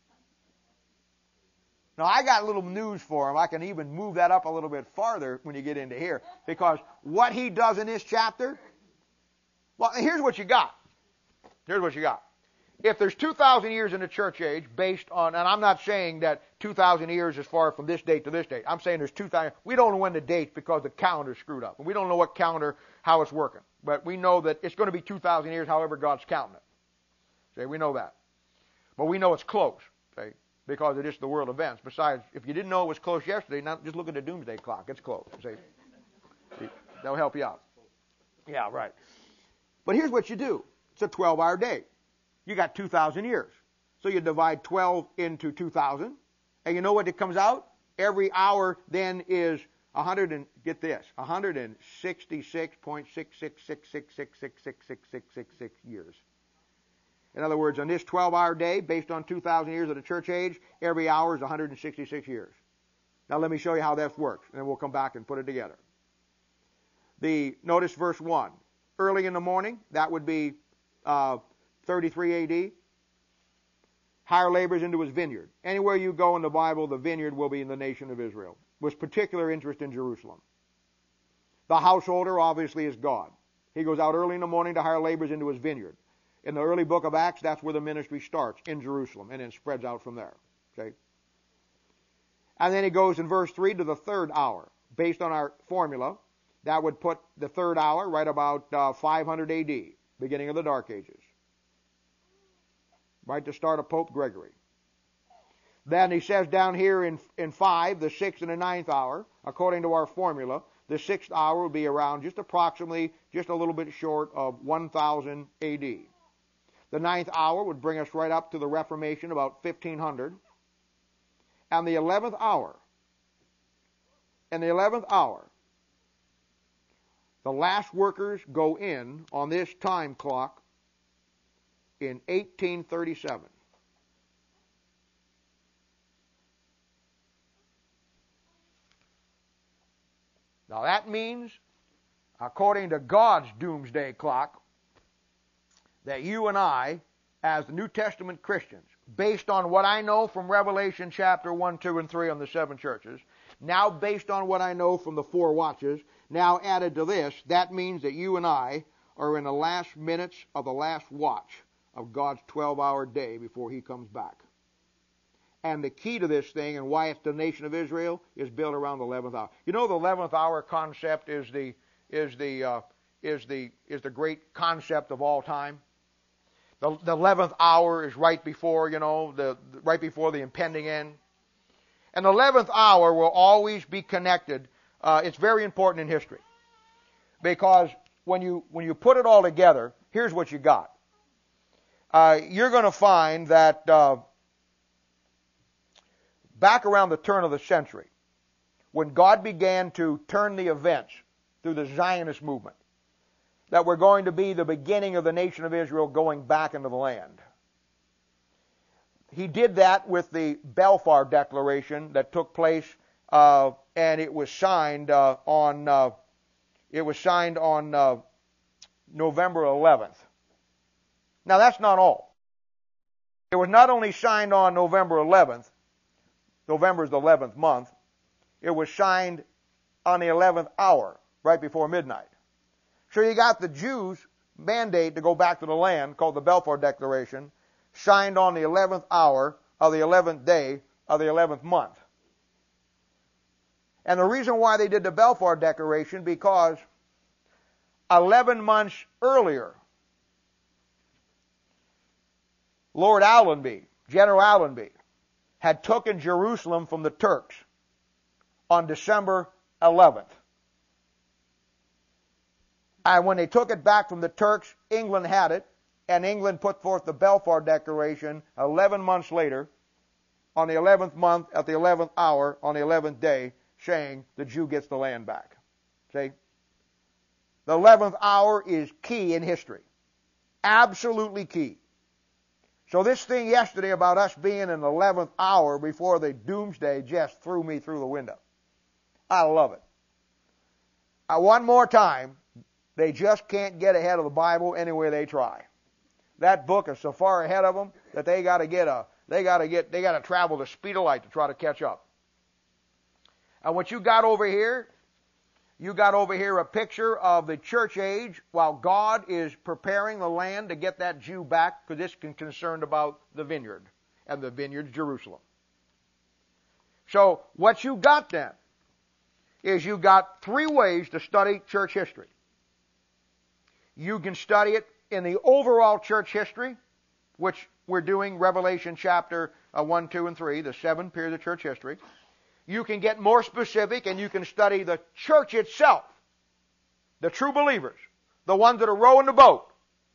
Now, I got a little news for him. I can even move that up a little bit farther when you get into here. Because what he does in this chapter, well, here's what you got. Here's what you got. If there's two thousand years in the church age based on, and I'm not saying that two thousand years is far from this date to this date. I'm saying there's two thousand. We don't know when the dates because the calendar's screwed up. And we don't know what calendar, how it's working. But we know that it's going to be two thousand years however God's counting it. See, we know that. But we know it's close. See? Because it is the world events. Besides, if you didn't know it was close yesterday, now just look at the doomsday clock. It's close. See? See? That'll help you out. Yeah, right. But here's what you do. It's a twelve-hour day. You got two thousand years. So you divide twelve into two thousand. And you know what it comes out? Every hour then is one hundred and, get this, one hundred sixty-six point six six six six six six six six six six six years. In other words, on this twelve-hour day, based on two thousand years of the church age, every hour is one hundred sixty-six years. Now let me show you how that works, and then we'll come back and put it together. The notice verse one. Early in the morning, that would be uh, thirty-three A D. Hire laborers into his vineyard. Anywhere you go in the Bible, the vineyard will be in the nation of Israel, with particular interest in Jerusalem. The householder obviously is God. He goes out early in the morning to hire laborers into his vineyard. In the early book of Acts, that's where the ministry starts, in Jerusalem, and then spreads out from there. Okay? And then he goes in verse three to the third hour. Based on our formula, that would put the third hour right about uh, five hundred A D, beginning of the Dark Ages. Right to start of Pope Gregory. Then he says down here in, in five, the sixth and the ninth hour, according to our formula, the sixth hour would be around just approximately, just a little bit short of one thousand A D. The ninth hour would bring us right up to the Reformation, about fifteen hundred. And the eleventh hour, and the eleventh hour, the last workers go in on this time clock in eighteen thirty-seven. Now that means, according to God's doomsday clock, that you and I, as the New Testament Christians, based on what I know from Revelation chapter one, two, and three on the seven churches, Now, based on what I know from the four watches, now added to this, that means that you and I are in the last minutes of the last watch of God's twelve-hour day before He comes back. And the key to this thing and why it's the nation of Israel is built around the eleventh hour. You know, the eleventh hour concept is the is the uh, is the is the great concept of all time. The, the eleventh hour is right before you know the right before the impending end. And the eleventh hour will always be connected. Uh, it's very important in history because when you when you put it all together, here's what you got. Uh, you're going to find that uh, back around the turn of the century, when God began to turn the events through the Zionist movement, that were going to be the beginning of the nation of Israel going back into the land. He did that with the Balfour Declaration that took place, uh, and it was signed uh, on uh, it was signed on uh, November eleventh. Now that's not all. It was not only signed on November eleventh. November is the eleventh month. It was signed on the eleventh hour, right before midnight. So you got the Jews' mandate to go back to the land, called the Balfour Declaration, signed on the eleventh hour of the eleventh day of the eleventh month. And the reason why they did the Balfour Declaration, because eleven months earlier, Lord Allenby, General Allenby, had taken Jerusalem from the Turks on December eleventh. And when they took it back from the Turks, England had it, and England put forth the Balfour Declaration eleven months later, on the eleventh month, at the eleventh hour, on the eleventh day, saying the Jew gets the land back. See? The eleventh hour is key in history. Absolutely key. So this thing yesterday about us being in the eleventh hour before the doomsday just threw me through the window. I love it. Uh, one more time, they just can't get ahead of the Bible any way they try. That book is so far ahead of them that they got to get a they got to get they got to travel the speed of light to try to catch up. And what you got over here, you got over here a picture of the church age while God is preparing the land to get that Jew back, because this is concerned about the vineyard, and the vineyard's Jerusalem. So what you got then is you got three ways to study church history. You can study it in the overall church history, which we're doing Revelation chapter uh, one, two, and three, the seven periods of church history. You can get more specific and you can study the church itself, the true believers, the ones that are rowing the boat.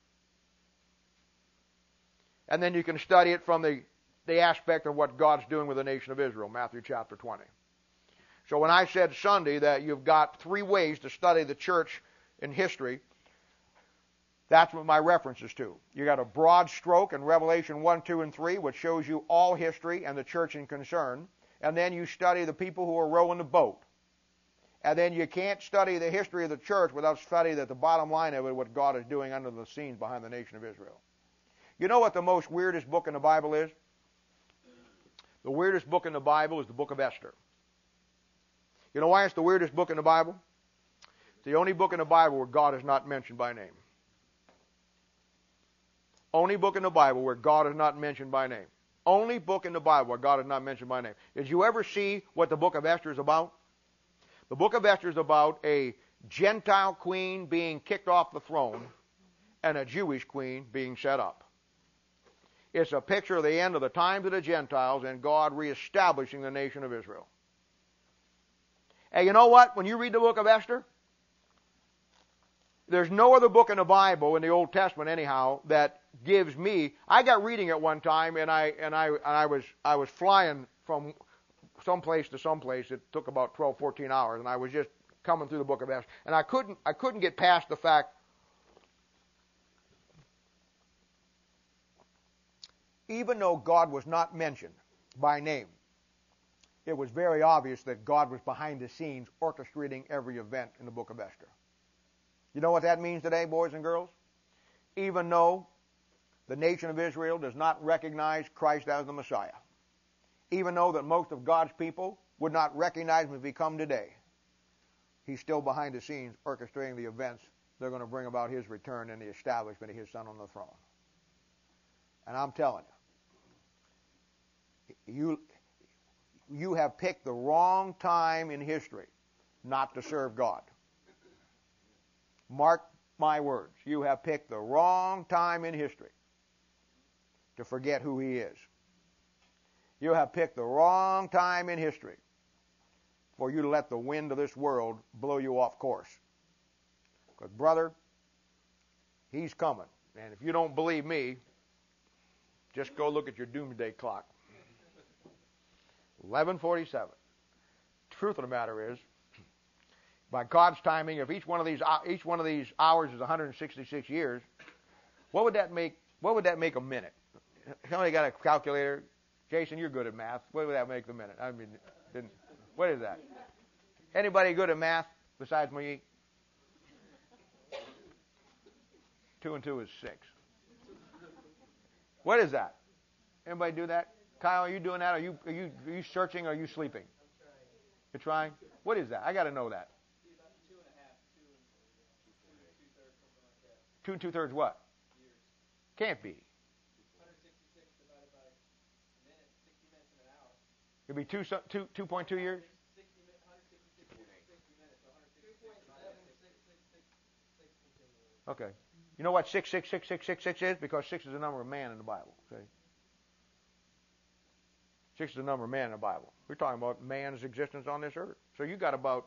And then you can study it from the, the aspect of what God's doing with the nation of Israel, Matthew chapter twenty. So when I said Sunday that you've got three ways to study the church in history, that's what my reference is to. You got a broad stroke in Revelation one, two, and three, which shows you all history and the church in concern. And then you study the people who are rowing the boat. And then you can't study the history of the church without studying that the bottom line of it, what God is doing under the scenes behind the nation of Israel. You know what the most weirdest book in the Bible is? The weirdest book in the Bible is the book of Esther. You know why it's the weirdest book in the Bible? It's the only book in the Bible where God is not mentioned by name. Only book in the Bible where God is not mentioned by name. Only book in the Bible where God is not mentioned by name. Did you ever see what the book of Esther is about? The book of Esther is about a Gentile queen being kicked off the throne and a Jewish queen being set up. It's a picture of the end of the times of the Gentiles and God reestablishing the nation of Israel. And you know what? When you read the book of Esther, there's no other book in the Bible, in the Old Testament anyhow, that gives me. I got reading it one time, and I and I and I was I was flying from someplace to someplace. It took about twelve, fourteen hours, and I was just coming through the book of Esther, and I couldn't I couldn't get past the fact. Even though God was not mentioned by name, it was very obvious that God was behind the scenes orchestrating every event in the book of Esther. You know what that means today, boys and girls? Even though the nation of Israel does not recognize Christ as the Messiah, even though that most of God's people would not recognize him if he come today, he's still behind the scenes orchestrating the events that are going to bring about his return and the establishment of his Son on the throne. And I'm telling you, you, you have picked the wrong time in history not to serve God. Mark my words. You have picked the wrong time in history to forget who he is. You have picked the wrong time in history for you to let the wind of this world blow you off course. Because, brother, he's coming. And if you don't believe me, just go look at your doomsday clock. eleven forty-seven. Truth of the matter is, by God's timing, if each one of these each one of these hours is one hundred sixty-six years, what would that make? What would that make a minute? Somebody got a calculator? Jason, you're good at math. What would that make the minute? I mean, didn't, what is that? Anybody good at math besides me? Two and two is six. What is that? Anybody do that? Kyle, are you doing that? Are you are you are you searching? Or are you sleeping? You're trying. What is that? I got to know that. Two and two thirds what? Can't be. It'd be two two two point two years. Okay. You know what six six six six six six is? Because six is the number of man in the Bible. Okay. Six is the number of man in the Bible. We're talking about man's existence on this earth. So you got about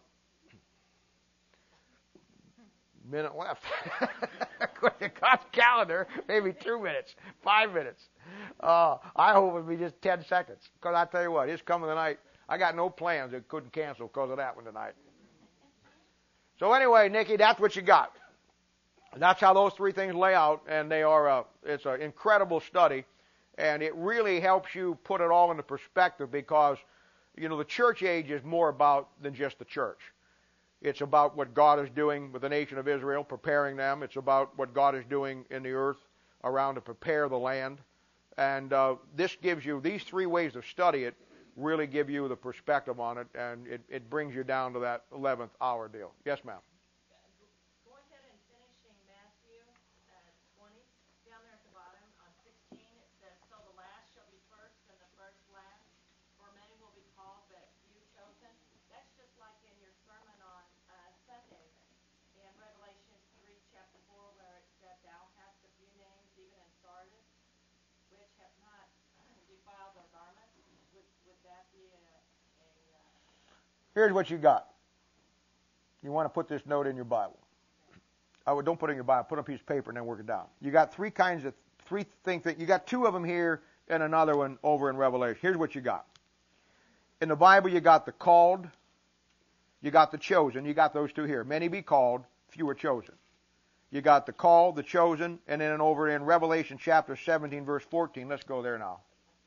a minute left. According to God's calendar, maybe two minutes, five minutes. Uh, I hope it'll be just ten seconds. Because I tell you what, it's coming tonight. I got no plans that couldn't cancel because of that one tonight. So anyway, Nikki, that's what you got. That's how those three things lay out, and they are a, it's an incredible study, and it really helps you put it all into perspective because, you know, the church age is more about than just the church. It's about what God is doing with the nation of Israel, preparing them. It's about what God is doing in the earth around to prepare the land. And uh, this gives you, these three ways to study it really give you the perspective on it, and it, it brings you down to that eleventh hour deal. Yes, ma'am. Go ahead and finishing Matthew uh, twenty. Down there at the bottom on sixteen, it says, "So the last shall be first and the first last, for many will be called, but few chosen." That's just like in your sermon on uh, Sunday in Revelation three, chapter four, where it said, "Thou hast a few names, even in Sardis, which have not defiled their garments." Would, would that be a... a uh... Here's what you got. You want to put this note in your Bible. I would, don't put it in your Bible. Put it on a piece of paper and then work it down. You got three kinds of, three things. That, you got two of them here and another one over in Revelation. Here's what you got. In the Bible, you got the called, you got the chosen. You got those two here. Many be called, few are chosen. You got the called, the chosen, and then over in Revelation chapter seventeen, verse fourteen. Let's go there now.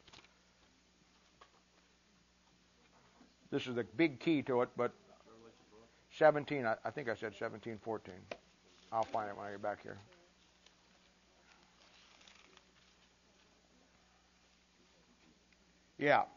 This is the big key to it, but seventeen, I, I think I said seventeen, fourteen. I'll find it when I get back here. Yeah.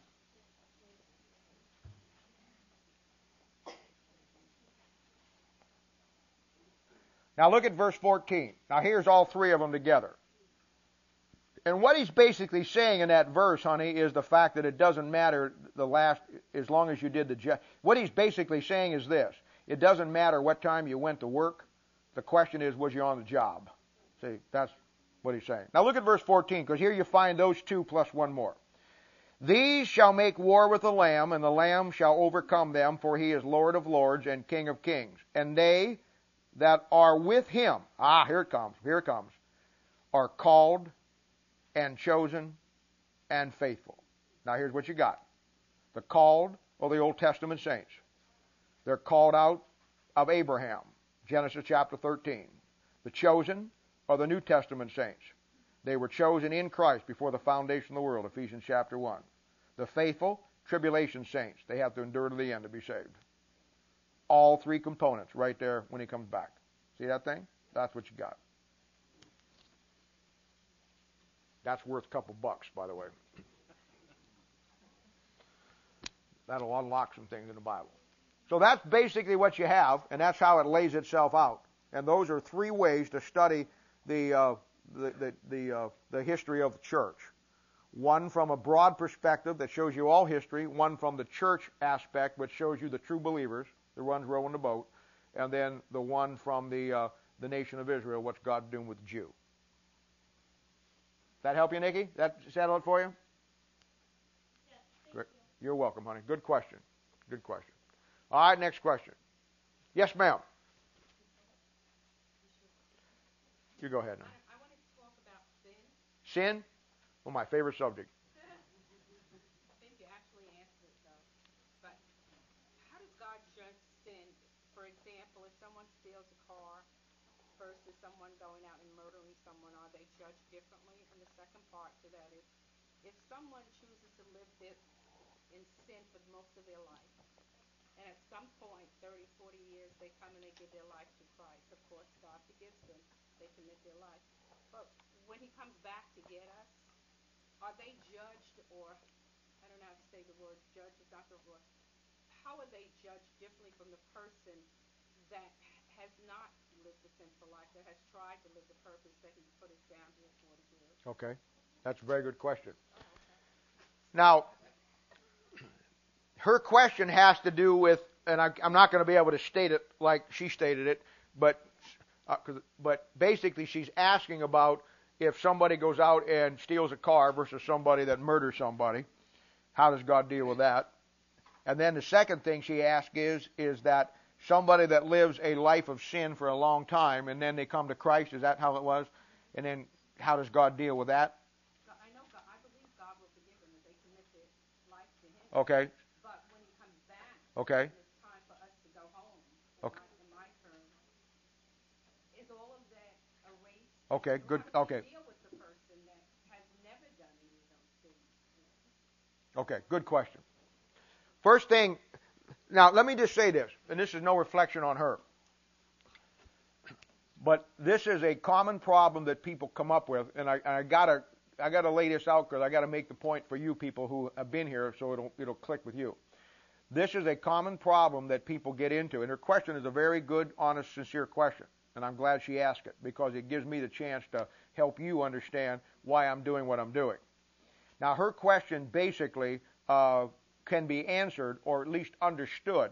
Now look at verse fourteen. Now here's all three of them together. And what he's basically saying in that verse, honey, is the fact that it doesn't matter the last, as long as you did the job. What he's basically saying is this. It doesn't matter what time you went to work. The question is, was you on the job? See, that's what he's saying. Now look at verse fourteen, because here you find those two plus one more. "These shall make war with the Lamb, and the Lamb shall overcome them, for he is Lord of lords and King of kings. And they that are with him," ah, here it comes, here it comes, "are called and chosen and faithful." Now here's what you got. The called are the Old Testament saints. They're called out of Abraham, Genesis chapter thirteen. The chosen are the New Testament saints. They were chosen in Christ before the foundation of the world, Ephesians chapter one. The faithful, tribulation saints. They have to endure to the end to be saved. All three components right there when he comes back. See that thing? That's what you got. That's worth a couple bucks, by the way. That'll unlock some things in the Bible. So that's basically what you have, and that's how it lays itself out. And those are three ways to study the uh, the the the, uh, the history of the church. One from a broad perspective that shows you all history. One from the church aspect, which shows you the true believers, the ones rowing the boat, and then the one from the uh, the nation of Israel, what's God doing with the Jew. That help you, Nikki? That settle it for you? Yes, thank Great. you. You're welcome, honey. Good question. Good question. All right, next question. Yes, ma'am. You go ahead now. I, I wanted to talk about sin. Sin? Well, my favorite subject. I think you actually answered it, though. But how does God judge sin? For example, if someone steals a car versus someone going out and murdering someone, are they judged differently? And the second part to that is, if someone chooses to live this in sin for most of their life, and at some point, thirty, forty years, they come and they give their life to Christ. Of course, God forgives them. They commit their life. But when he comes back to get us, are they judged, or, I don't know how to say the word, judge is not the word. How are they judged differently from the person that has not lived a sinful life, that has tried to live the purpose that he put us down here for to do? Okay. That's a very good question. Now, her question has to do with, and I, I'm not going to be able to state it like she stated it, but uh, but basically she's asking about if somebody goes out and steals a car versus somebody that murders somebody. How does God deal with that? And then the second thing she asked is, is that somebody that lives a life of sin for a long time and then they come to Christ, is that how it was? And then how does God deal with that? I know God, I believe God will forgive them if they commit their life to him. Okay. But when he comes back, Okay. and it's time for us to go home, in, Okay. my, in my term, is all of that erased? Okay, good. How do Okay. we deal with the person that has never done any of those things? Okay, good question. First thing, now let me just say this, and this is no reflection on her, but this is a common problem that people come up with, and I, I gotta, I gotta lay this out because I gotta make the point for you people who have been here, so it'll, it'll click with you. This is a common problem that people get into, and her question is a very good, honest, sincere question, and I'm glad she asked it because it gives me the chance to help you understand why I'm doing what I'm doing. Now, her question basically uh, can be answered or at least understood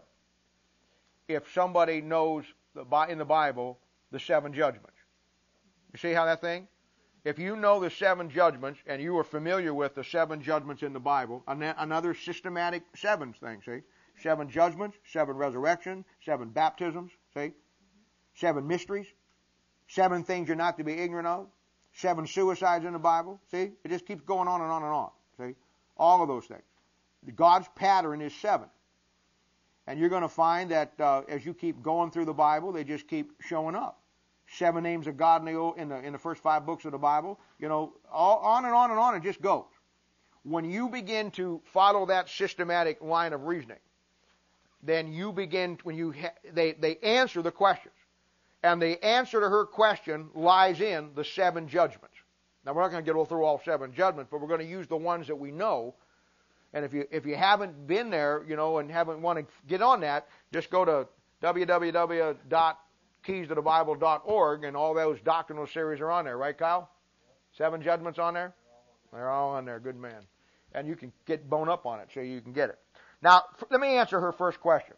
if somebody knows the, in the Bible the seven judgments. You see how that thing? If you know the seven judgments and you are familiar with the seven judgments in the Bible, another systematic seven thing, see? Seven judgments, seven resurrections, seven baptisms, see? Seven mysteries, seven things you're not to be ignorant of, seven suicides in the Bible, see? It just keeps going on and on and on, see? All of those things. God's pattern is seven. And you're going to find that uh, as you keep going through the Bible, they just keep showing up. Seven names of God in the, in the, in the first five books of the Bible, you know, all, on and on and on, it just goes. When you begin to follow that systematic line of reasoning, then you begin, when you ha- they, they answer the questions. And the answer to her question lies in the seven judgments. Now, we're not going to get through all seven judgments, but we're going to use the ones that we know. And if you if you haven't been there, you know, and haven't want to get on that, just go to w w w dot keys to the bible dot org, and all those doctrinal series are on there, right, Kyle? Seven judgments on there? They're all on there. Good man. And you can get bone up on it so you can get it. Now, let me answer her first question.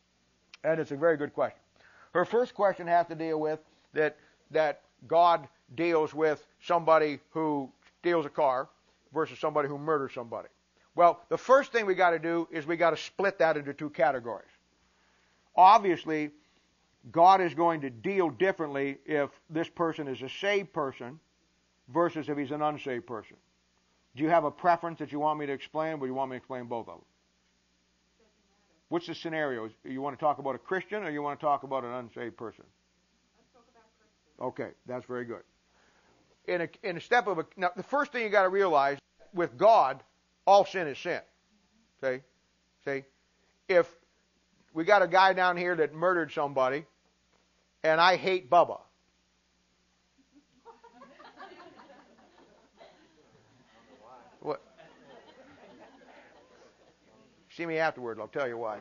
And it's a very good question. Her first question has to deal with that that God deals with somebody who steals a car versus somebody who murders somebody. Well, the first thing we got to do is we got to split that into two categories. Obviously, God is going to deal differently if this person is a saved person versus if he's an unsaved person. Do you have a preference that you want me to explain, or do you want me to explain both of them? What's the scenario? You want to talk about a Christian, or you want to talk about an unsaved person? Let's talk about Christian. Okay, that's very good. In a, in a step of a, now, the first thing you got to realize, with God, all sin is sin. See? See? If we got a guy down here that murdered somebody, and I hate Bubba. What? See me afterwards, I'll tell you why.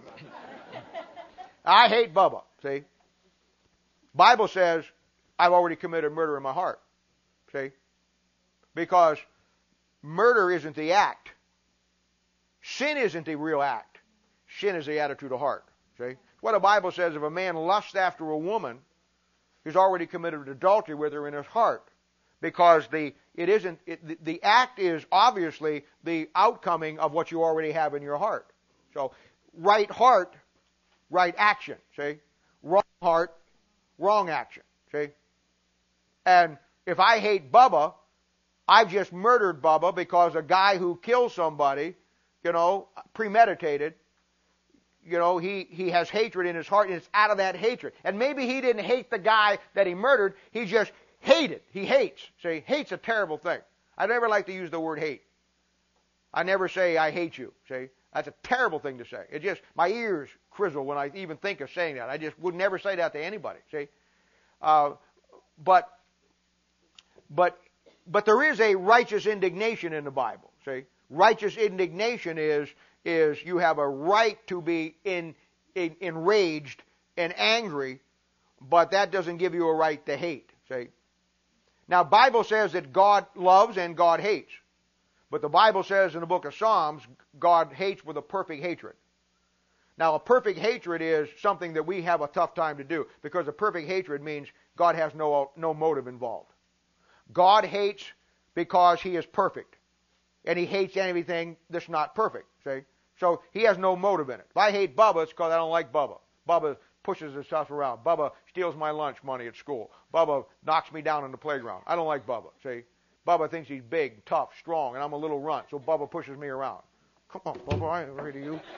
I hate Bubba, see? Bible says I've already committed murder in my heart, see? Because murder isn't the act. Sin isn't the real act. Sin is the attitude of heart, see? What the Bible says, if a man lusts after a woman, he's already committed adultery with her in his heart. Because the it isn't it, the, the act is obviously the outcoming of what you already have in your heart. So right heart, right action. See, wrong heart, wrong action. See, and if I hate Bubba, I've just murdered Bubba because a guy who kills somebody, you know, premeditated. You know, he, he has hatred in his heart, and it's out of that hatred. And maybe he didn't hate the guy that he murdered. He just hated. He hates. See, hate's a terrible thing. I never like to use the word hate. I never say I hate you. See, that's a terrible thing to say. It just, my ears frizzle when I even think of saying that. I just would never say that to anybody. See, uh, but but but there is a righteous indignation in the Bible. See, righteous indignation is is you have a right to be in, in enraged and angry, but that doesn't give you a right to hate. See. Now, Bible says that God loves and God hates. But the Bible says in the book of Psalms, God hates with a perfect hatred. Now, a perfect hatred is something that we have a tough time to do, because a perfect hatred means God has no, no motive involved. God hates because He is perfect. And He hates anything that's not perfect. See? So He has no motive in it. If I hate Bubba, it's because I don't like Bubba. Bubba pushes his stuff around. Bubba steals my lunch money at school. Bubba knocks me down on the playground. I don't like Bubba, see? Bubba thinks he's big, tough, strong, and I'm a little runt, so Bubba pushes me around. Come on, Bubba, I ain't afraid of you.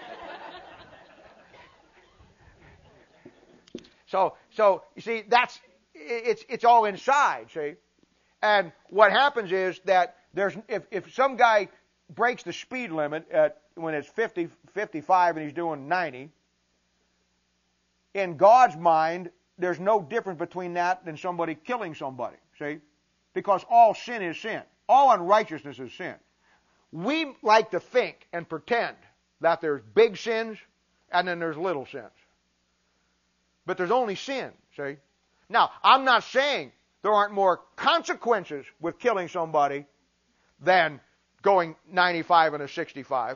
so, so you see, that's, it's, it's all inside, see? And what happens is that there's, if, if some guy breaks the speed limit at, when it's fifty, fifty-five and he's doing ninety, in God's mind, there's no difference between that and somebody killing somebody, see? Because all sin is sin. All unrighteousness is sin. We like to think and pretend that there's big sins and then there's little sins. But there's only sin, see? Now, I'm not saying there aren't more consequences with killing somebody than going ninety-five and a sixty-five.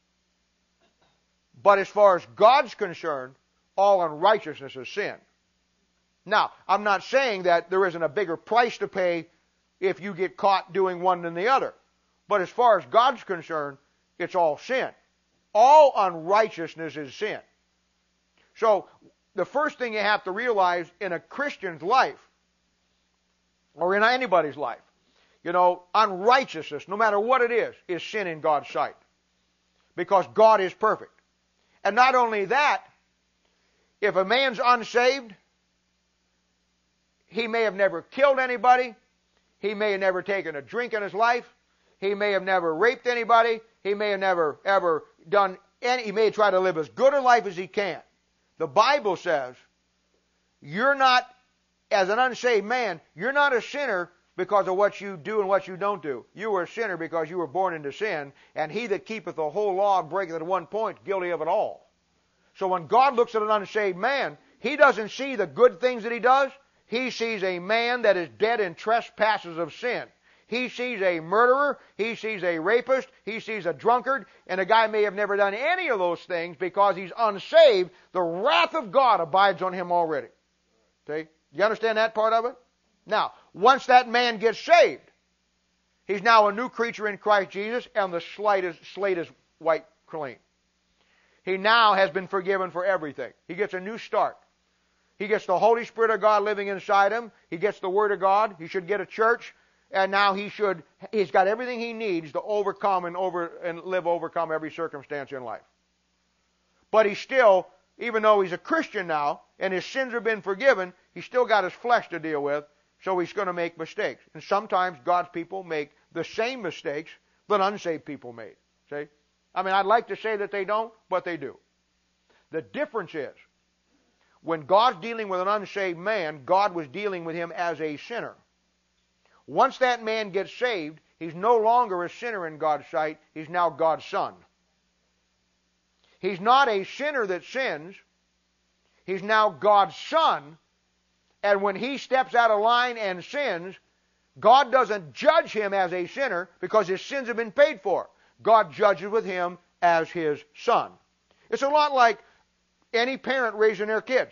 But as far as God's concerned, all unrighteousness is sin. Now, I'm not saying that there isn't a bigger price to pay if you get caught doing one than the other. But as far as God's concerned, it's all sin. All unrighteousness is sin. So, the first thing you have to realize in a Christian's life, or in anybody's life, you know, unrighteousness, no matter what it is, is sin in God's sight. Because God is perfect. And not only that, if a man's unsaved, he may have never killed anybody. He may have never taken a drink in his life. He may have never raped anybody. He may have never, ever done any, he may try to live as good a life as he can. The Bible says, you're not, as an unsaved man, you're not a sinner because of what you do and what you don't do. You are a sinner because you were born into sin, and he that keepeth the whole law and breaketh at one point, guilty of it all. So when God looks at an unsaved man, He doesn't see the good things that he does. He sees a man that is dead in trespasses of sin. He sees a murderer, he sees a rapist, he sees a drunkard, and a guy may have never done any of those things because he's unsaved. The wrath of God abides on him already. See? You understand that part of it? Now, once that man gets saved, he's now a new creature in Christ Jesus, and the slate is, slate is white clean. He now has been forgiven for everything. He gets a new start. He gets the Holy Spirit of God living inside him. He gets the Word of God. He should get a church. And now he should, he's got everything he needs to overcome and over and live overcome every circumstance in life. But he's still, even though he's a Christian now, and his sins have been forgiven, he's still got his flesh to deal with, so he's going to make mistakes. And sometimes God's people make the same mistakes that unsaved people made. See? I mean, I'd like to say that they don't, but they do. The difference is, when God's dealing with an unsaved man, God was dealing with him as a sinner. Once that man gets saved, he's no longer a sinner in God's sight. He's now God's son. He's not a sinner that sins. He's now God's son. And when he steps out of line and sins, God doesn't judge him as a sinner because his sins have been paid for. God judges with him as his son. It's a lot like any parent raising their kids.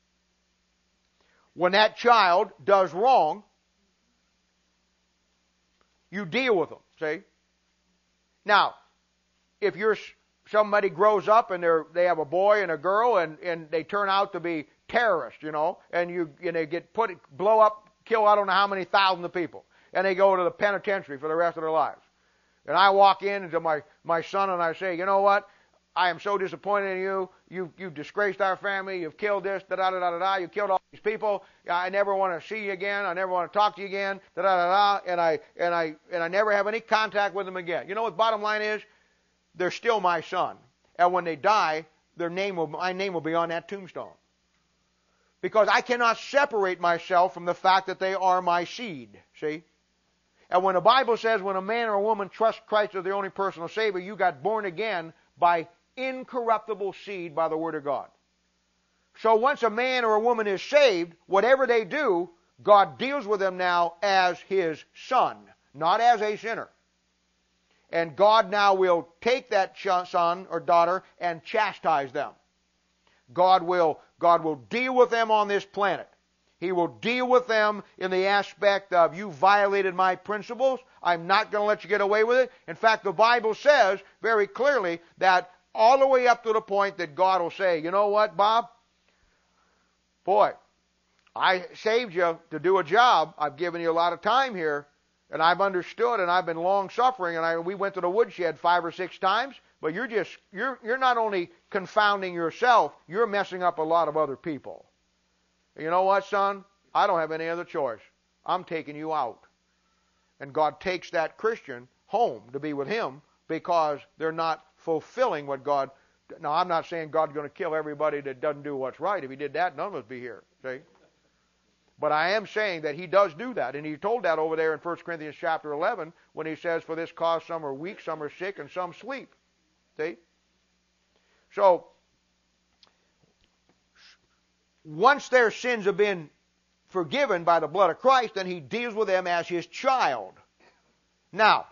When that child does wrong, you deal with them, see? Now, if you're somebody grows up and they're they have a boy and a girl and, and they turn out to be terrorists, you know, and you and they get put blow up, kill I don't know how many thousands of people, and they go to the penitentiary for the rest of their lives. And I walk in to my, my son and I say, you know what? I am so disappointed in you. You you've disgraced our family. You've killed this. Da da da da da. You killed all these people. I never want to see you again. I never want to talk to you again. Da da da da. And I and I and I never have any contact with them again. You know what the bottom line is? They're still my son. And when they die, their name will my name will be on that tombstone. Because I cannot separate myself from the fact that they are my seed. See? And when the Bible says when a man or a woman trusts Christ as their only personal Savior, you got born again by incorruptible seed by the Word of God. So once a man or a woman is saved, whatever they do, God deals with them now as His son, not as a sinner. And God now will take that son or daughter and chastise them. God will, God will deal with them on this planet. He will deal with them in the aspect of, you violated my principles. I'm not going to let you get away with it. In fact, the Bible says very clearly that all the way up to the point that God will say, you know what, Bob? Boy, I saved you to do a job. I've given you a lot of time here, and I've understood, and I've been long-suffering, and I, we went to the woodshed five or six times, but you're just, you're, you're not only confounding yourself, you're messing up a lot of other people. You know what, son? I don't have any other choice. I'm taking you out. And God takes that Christian home to be with Him because they're not fulfilling what God... Now, I'm not saying God's going to kill everybody that doesn't do what's right. If He did that, none of us would be here. See? But I am saying that He does do that. And He told that over there in First Corinthians chapter eleven when He says, for this cause some are weak, some are sick, and some sleep. See? So, once their sins have been forgiven by the blood of Christ, then He deals with them as His child. Now,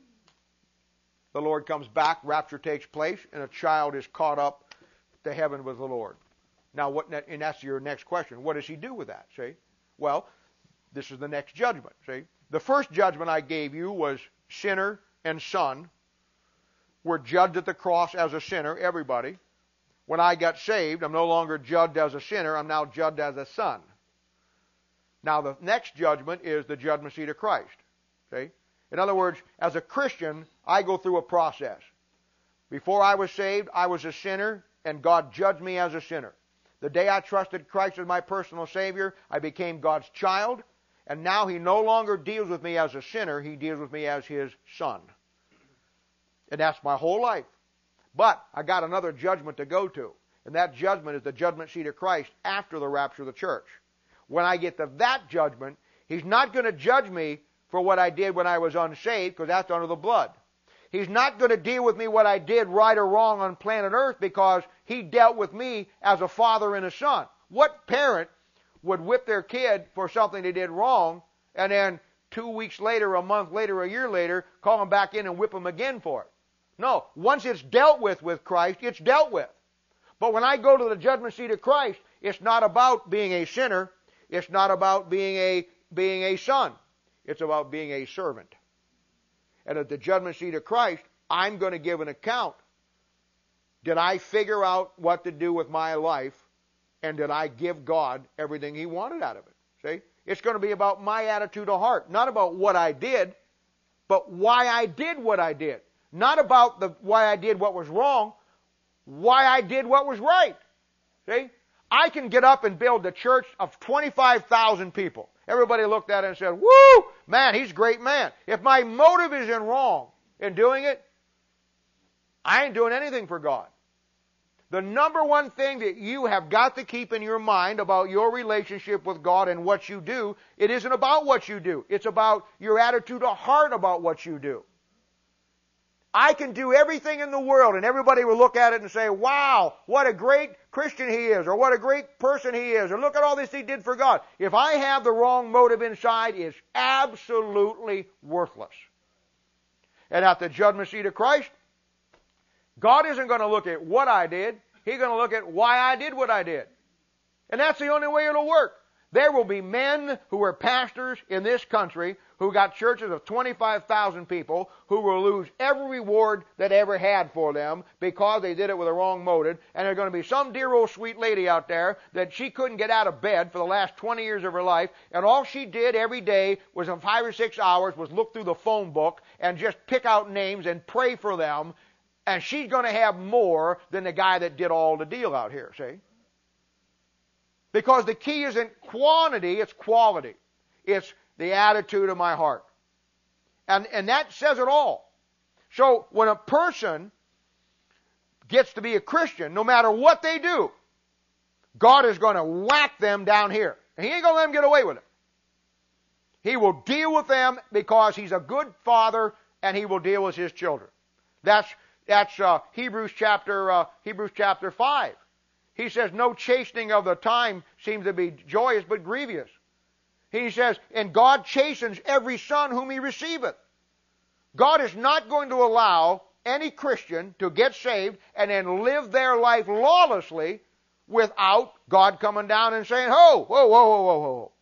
the Lord comes back, rapture takes place, and a child is caught up to heaven with the Lord. Now, what? And that's your next question. What does He do with that? See? Well, this is the next judgment. See? The first judgment I gave you was sinner and son were judged at the cross as a sinner, everybody. When I got saved, I'm no longer judged as a sinner. I'm now judged as a son. Now, the next judgment is the judgment seat of Christ. See? In other words, as a Christian, I go through a process. Before I was saved, I was a sinner, and God judged me as a sinner. The day I trusted Christ as my personal Savior, I became God's child, and now He no longer deals with me as a sinner. He deals with me as His son. And that's my whole life. But I got another judgment to go to, and that judgment is the judgment seat of Christ after the rapture of the church. When I get to that judgment, He's not going to judge me for what I did when I was unsaved, because that's under the blood. He's not going to deal with me what I did right or wrong on planet Earth, because He dealt with me as a father and a son. What parent would whip their kid for something they did wrong, and then two weeks later, a month later, a year later, call them back in and whip them again for it? No. Once it's dealt with with Christ, it's dealt with. But when I go to the judgment seat of Christ, it's not about being a sinner. It's not about being a being a son. It's about being a servant. And at the judgment seat of Christ, I'm going to give an account. Did I figure out what to do with my life? And did I give God everything He wanted out of it? See? It's going to be about my attitude of heart. Not about what I did, but why I did what I did. Not about the why I did what was wrong, why I did what was right. See? I can get up and build a church of twenty-five thousand people. Everybody looked at it and said, woo, man, he's a great man. If my motive is in wrong in doing it, I ain't doing anything for God. The number one thing that you have got to keep in your mind about your relationship with God and what you do, it isn't about what you do. It's about your attitude of heart about what you do. I can do everything in the world, and everybody will look at it and say, wow, what a great Christian he is, or what a great person he is, or look at all this he did for God. If I have the wrong motive inside, it's absolutely worthless. And at the judgment seat of Christ, God isn't going to look at what I did. He's going to look at why I did what I did. And that's the only way it'll work. There will be men who are pastors in this country who got churches of twenty-five thousand people who will lose every reward that ever had for them because they did it with a wrong motive. And there's going to be some dear old sweet lady out there that she couldn't get out of bed for the last twenty years of her life, and all she did every day was in five or six hours was look through the phone book and just pick out names and pray for them, and she's going to have more than the guy that did all the deal out here, see? Because the key isn't quantity, it's quality. It's the attitude of my heart. And, and that says it all. So when a person gets to be a Christian, no matter what they do, God is going to whack them down here. And He ain't going to let them get away with it. He will deal with them because He's a good Father, and He will deal with His children. That's, that's uh, Hebrews chapter uh, Hebrews chapter five. He says, no chastening of the time seems to be joyous, but grievous. He says, and God chastens every son whom He receiveth. God is not going to allow any Christian to get saved and then live their life lawlessly without God coming down and saying, ho, whoa, whoa, whoa, whoa, whoa.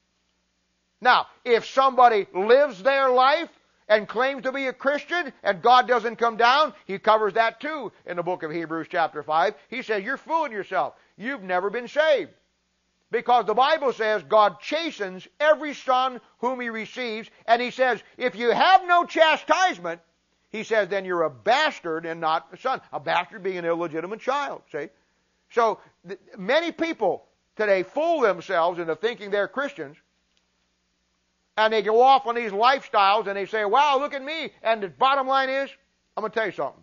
Now, if somebody lives their life and claims to be a Christian, and God doesn't come down, He covers that too in the book of Hebrews chapter five. He says, you're fooling yourself. You've never been saved. Because the Bible says God chastens every son whom He receives, and He says, if you have no chastisement, He says, then you're a bastard and not a son. A bastard being an illegitimate child, see? So, th- many people today fool themselves into thinking they're Christians, and they go off on these lifestyles and they say, wow, look at me. And the bottom line is, I'm going to tell you something.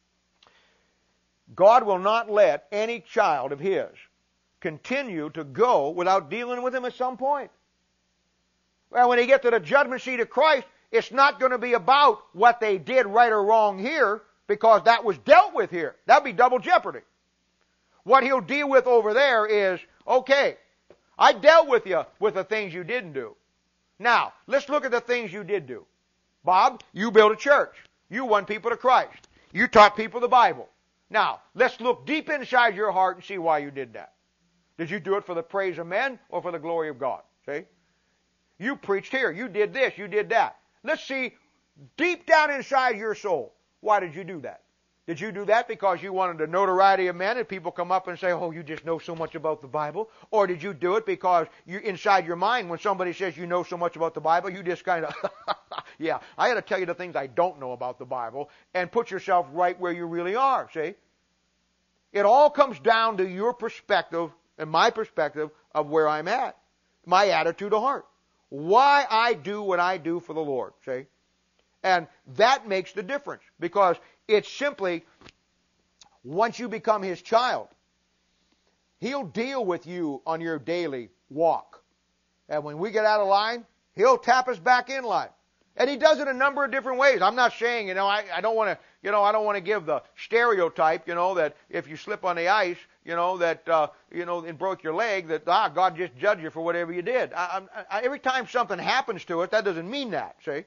God will not let any child of His continue to go without dealing with him at some point. Well, when they get to the judgment seat of Christ, it's not going to be about what they did right or wrong here, because that was dealt with here. That would be double jeopardy. What He'll deal with over there is, okay, I dealt with you with the things you didn't do. Now, let's look at the things you did do. Bob, you built a church. You won people to Christ. You taught people the Bible. Now, let's look deep inside your heart and see why you did that. Did you do it for the praise of men or for the glory of God? See? You preached here. You did this. You did that. Let's see deep down inside your soul, why did you do that? Did you do that because you wanted the notoriety of men and people come up and say, oh, you just know so much about the Bible? Or did you do it because you, inside your mind, when somebody says you know so much about the Bible, you just kind of, yeah, I got to tell you the things I don't know about the Bible, and put yourself right where you really are, see? It all comes down to your perspective and my perspective of where I'm at, my attitude of heart. Why I do what I do for the Lord, see? And that makes the difference, because it's simply, once you become His child, He'll deal with you on your daily walk. And when we get out of line, He'll tap us back in line. And He does it a number of different ways. I'm not saying, you know, I, I don't want to, you know, I don't want to give the stereotype, you know, that if you slip on the ice, you know, that, uh, you know, and broke your leg, that, ah, God just judged you for whatever you did. I, I, every time something happens to us, that doesn't mean that, see?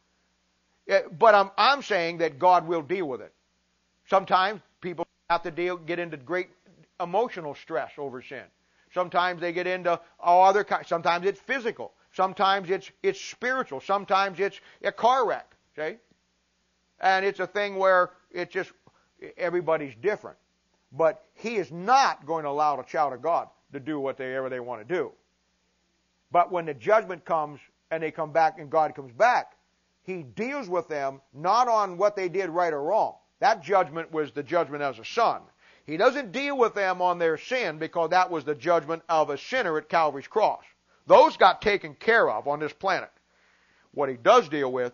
But I'm, I'm saying that God will deal with it. Sometimes people have to deal, get into great emotional stress over sin. Sometimes they get into all other kinds. Sometimes it's physical. Sometimes it's it's spiritual. Sometimes it's a car wreck. Okay, and it's a thing where it's just everybody's different. But He is not going to allow a child of God to do whatever they want to do. But when the judgment comes and they come back and God comes back, He deals with them not on what they did right or wrong. That judgment was the judgment as a son. He doesn't deal with them on their sin, because that was the judgment of a sinner at Calvary's cross. Those got taken care of on this planet. What He does deal with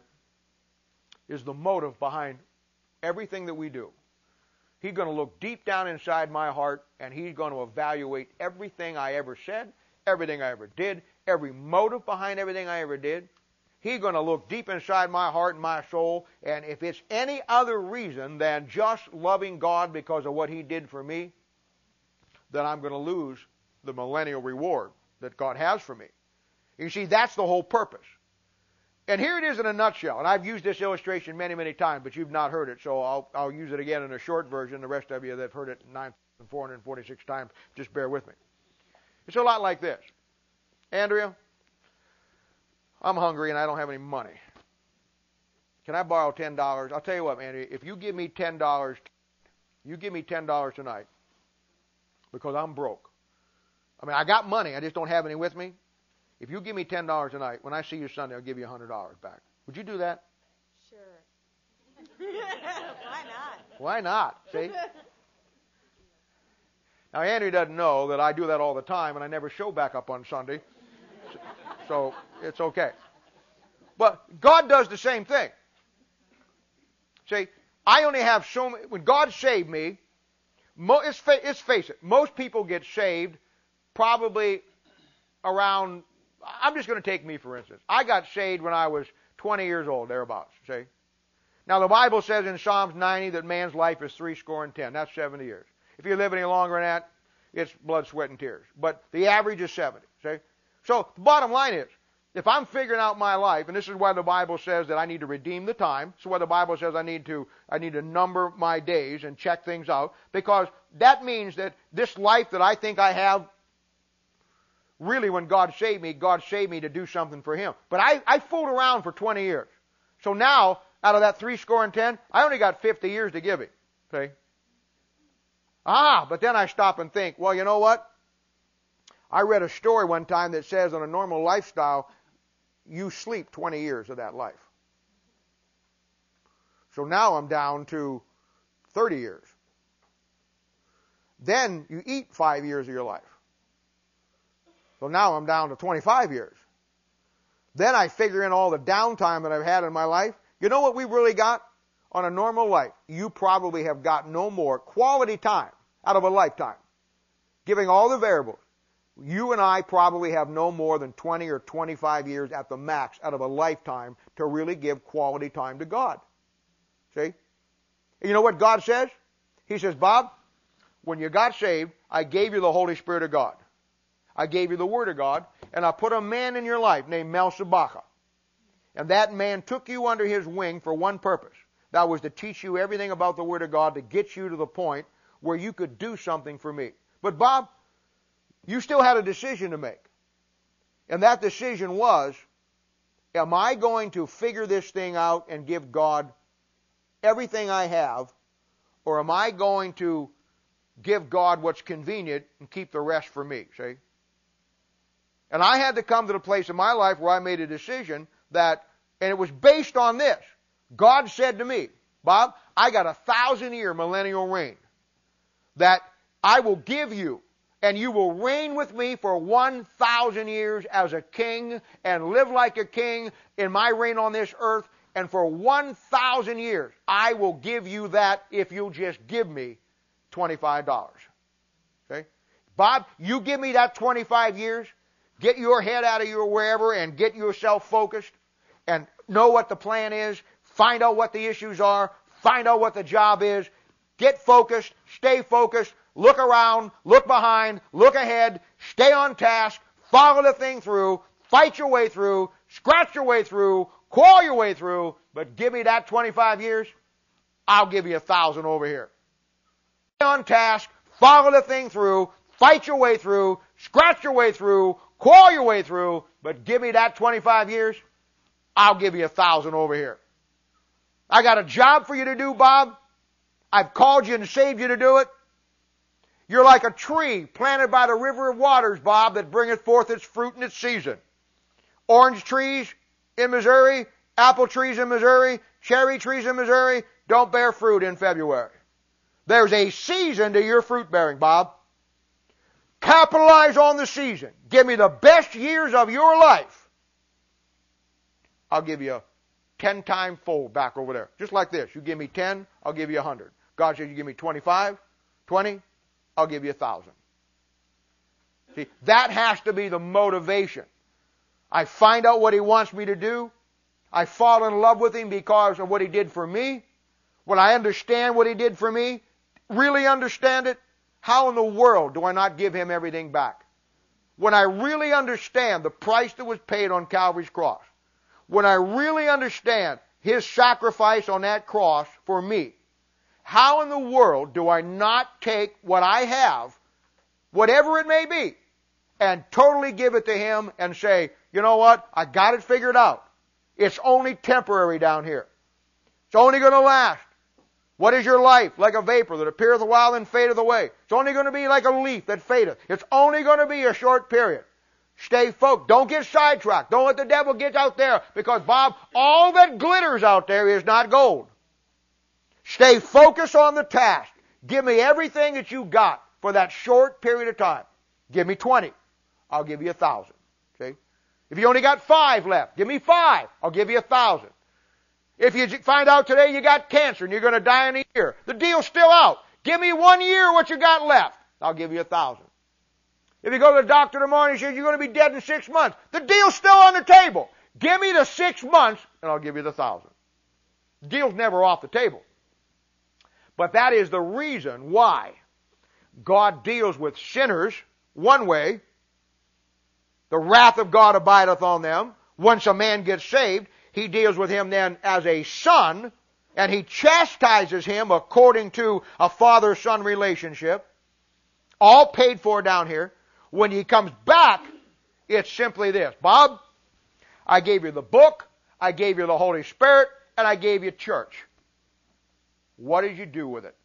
is the motive behind everything that we do. He's going to look deep down inside my heart, and He's going to evaluate everything I ever said, everything I ever did, every motive behind everything I ever did. He's going to look deep inside my heart and my soul, and if it's any other reason than just loving God because of what He did for me, then I'm going to lose the millennial reward that God has for me. You see, that's the whole purpose. And here it is in a nutshell. And I've used this illustration many, many times, but you've not heard it, so I'll, I'll use it again in a short version. The rest of you that have heard it nine thousand four hundred forty-six times, just bear with me. It's a lot like this. Andrea, I'm hungry and I don't have any money. Can I borrow ten dollars? I'll tell you what, Andrea, if you give me ten dollars, you give me ten dollars tonight because I'm broke. I mean, I got money, I just don't have any with me. If you give me ten dollars tonight, when I see you Sunday, I'll give you one hundred dollars back. Would you do that? Sure. Why not? Why not? See? Now, Andrea doesn't know that I do that all the time, and I never show back up on Sunday. So it's okay. But God does the same thing. See, I only have so many. When God saved me, mo, let's, fa- let's face it, most people get saved probably around, I'm just going to take me for instance. I got saved when I was twenty years old, thereabouts, see? Now the Bible says in Psalms ninety that man's life is three score and ten. That's seventy years. If you live any longer than that, it's blood, sweat, and tears. But the average is seventy, see? So the bottom line is, if I'm figuring out my life, and this is why the Bible says that I need to redeem the time, so why the Bible says I need to I need to number my days and check things out, because that means that this life that I think I have, really when God saved me, God saved me to do something for Him. But I, I fooled around for twenty years. So now, out of that three score and ten, I only got fifty years to give Him. See? Ah, but then I stop and think, well, you know what? I read a story one time that says on a normal lifestyle, you sleep twenty years of that life. So now I'm down to thirty years. Then you eat five years of your life. So now I'm down to twenty-five years. Then I figure in all the downtime that I've had in my life. You know what we really got on a normal life? You probably have got no more quality time out of a lifetime. Giving all the variables. You and I probably have no more than twenty or twenty-five years at the max out of a lifetime to really give quality time to God. See? And you know what God says? He says, Bob, when you got saved, I gave you the Holy Spirit of God. I gave you the Word of God, and I put a man in your life named Melchizedek. And that man took you under his wing for one purpose. That was to teach you everything about the Word of God, to get you to the point where you could do something for me. But Bob, you still had a decision to make. And that decision was, am I going to figure this thing out and give God everything I have, or am I going to give God what's convenient and keep the rest for me, see? And I had to come to the place in my life where I made a decision that, and it was based on this. God said to me, Bob, I got a thousand year millennial reign that I will give you, and you will reign with me for one thousand years as a king and live like a king in my reign on this earth. And for one thousand years, I will give you that if you'll just give me twenty-five dollars. Okay? Bob, you give me that twenty-five years, get your head out of your wherever and get yourself focused and know what the plan is, find out what the issues are, find out what the job is, get focused, stay focused, look around, look behind, look ahead, stay on task, follow the thing through, fight your way through, scratch your way through, claw your way through, but give me that twenty-five years, I'll give you a thousand over here. Stay on task, follow the thing through, fight your way through, scratch your way through, claw your way through, but give me that twenty-five years, I'll give you a thousand over here. I got a job for you to do, Bob. I've called you and saved you to do it. You're like a tree planted by the river of waters, Bob, that bringeth forth its fruit in its season. Orange trees in Missouri, apple trees in Missouri, cherry trees in Missouri don't bear fruit in February. There's a season to your fruit bearing, Bob. Capitalize on the season. Give me the best years of your life. I'll give you a ten time fold back over there. Just like this. You give me ten, I'll give you a hundred. God says you give me twenty-five, twenty, I'll give you a thousand. See, that has to be the motivation. I find out what He wants me to do. I fall in love with Him because of what He did for me? When I understand what He did for me, really understand it, how in the world do I not give Him everything back? When I really understand the price that was paid on Calvary's cross, when I really understand His sacrifice on that cross for me, how in the world do I not take what I have, whatever it may be, and totally give it to Him and say, you know what, I got it figured out. It's only temporary down here. It's only going to last. What is your life? Like a vapor that appeareth a while and fadeth away. It's only going to be like a leaf that fadeth. It's only going to be a short period. Stay focused. Don't get sidetracked. Don't let the devil get out there, because, Bob, all that glitters out there is not gold. Stay focused on the task. Give me everything that you got for that short period of time. Give me twenty. I'll give you a thousand. See? If you only got five left, give me five. I'll give you a thousand. If you find out today you got cancer and you're going to die in a year, the deal's still out. Give me one year what you got left. I'll give you a thousand. If you go to the doctor tomorrow and he says you're going to be dead in six months, the deal's still on the table. Give me the six months and I'll give you the thousand. The deal's never off the table. But that is the reason why God deals with sinners one way. The wrath of God abideth on them. Once a man gets saved, He deals with him then as a son, and He chastises him according to a father-son relationship, all paid for down here. When He comes back, it's simply this: Bob, I gave you the book, I gave you the Holy Spirit, and I gave you church. What did you do with it?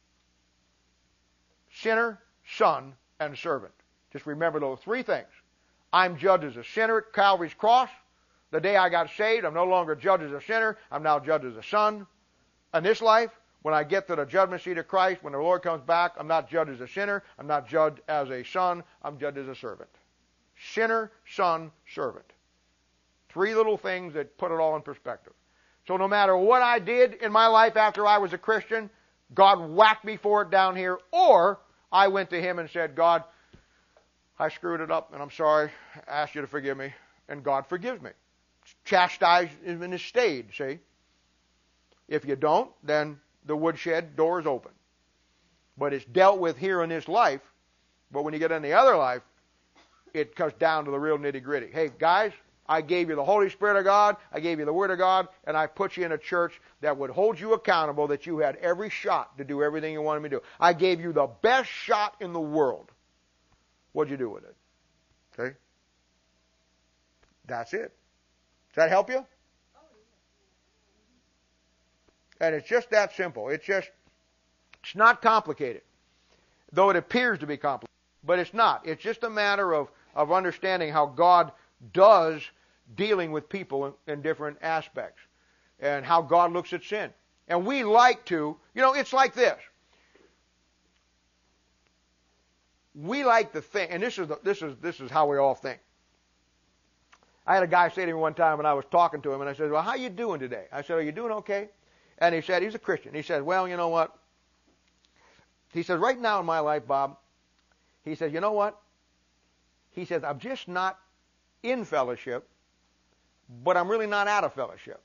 Sinner, son, and servant. Just remember those three things. I'm judged as a sinner at Calvary's cross. The day I got saved, I'm no longer judged as a sinner. I'm now judged as a son. In this life, when I get to the judgment seat of Christ, when the Lord comes back, I'm not judged as a sinner. I'm not judged as a son. I'm judged as a servant. Sinner, son, servant. Three little things that put it all in perspective. So no matter what I did in my life after I was a Christian, God whacked me for it down here, or I went to Him and said, God, I screwed it up, and I'm sorry. I ask you to forgive me, and God forgives me. Chastisement is stayed, see? If you don't, then the woodshed door is open. But it's dealt with here in this life, but when you get in the other life, it comes down to the real nitty-gritty. Hey, guys, I gave you the Holy Spirit of God, I gave you the Word of God, and I put you in a church that would hold you accountable, that you had every shot to do everything you wanted me to do. I gave you the best shot in the world. What'd you do with it? Okay? That's it. Does that help you? And it's just that simple. It's just, it's not complicated. Though it appears to be complicated. But it's not. It's just a matter of, of understanding how God does dealing with people in, in different aspects. And how God looks at sin. And we like to, you know, it's like this. We like to think, and this is the, this is this is how we all think. I had a guy say to me one time when I was talking to him, and I said, well, how you doing today? I said, are you doing okay? And he said, he's a Christian. He said, well, you know what? He says, right now in my life, Bob, he says, you know what? He says, I'm just not in fellowship, but I'm really not out of fellowship.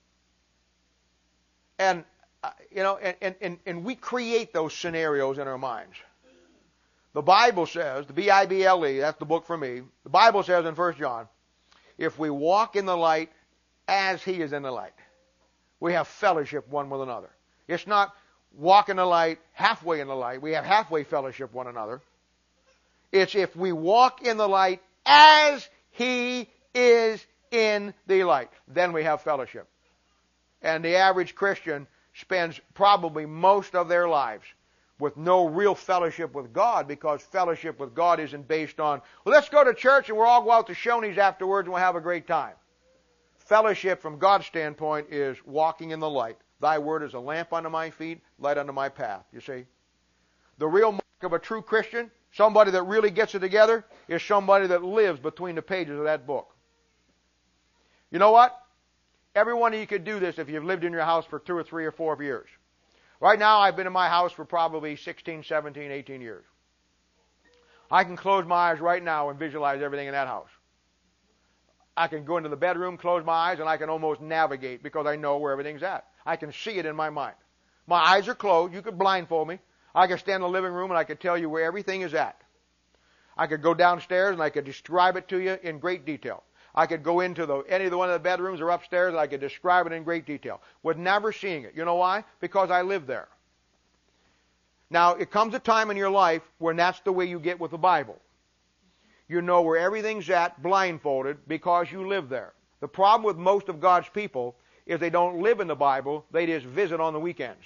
And, uh, you know, and, and, and we create those scenarios in our minds. The Bible says, the B I B L E, that's the book for me. The Bible says in First John, if we walk in the light as He is in the light, we have fellowship one with another. It's not walk in the light, halfway in the light. We have halfway fellowship one another. It's if we walk in the light as He is in the light, then we have fellowship. And the average Christian spends probably most of their lives with no real fellowship with God, because fellowship with God isn't based on, well, let's go to church and we'll all go out to Shoney's afterwards and we'll have a great time. Fellowship from God's standpoint is walking in the light. Thy word is a lamp unto my feet, light unto my path, you see. The real mark of a true Christian, somebody that really gets it together, is somebody that lives between the pages of that book. You know what? Every one of you could do this if you've lived in your house for two or three or four years. Right now, I've been in my house for probably sixteen, seventeen, eighteen years. I can close my eyes right now and visualize everything in that house. I can go into the bedroom, close my eyes, and I can almost navigate because I know where everything's at. I can see it in my mind. My eyes are closed. You could blindfold me. I could stand in the living room and I could tell you where everything is at. I could go downstairs and I could describe it to you in great detail. I could go into the, any of the one of the bedrooms or upstairs and I could describe it in great detail. With never seeing it. You know why? Because I live there. Now, it comes a time in your life when that's the way you get with the Bible. You know where everything's at, blindfolded, because you live there. The problem with most of God's people is they don't live in the Bible, they just visit on the weekends.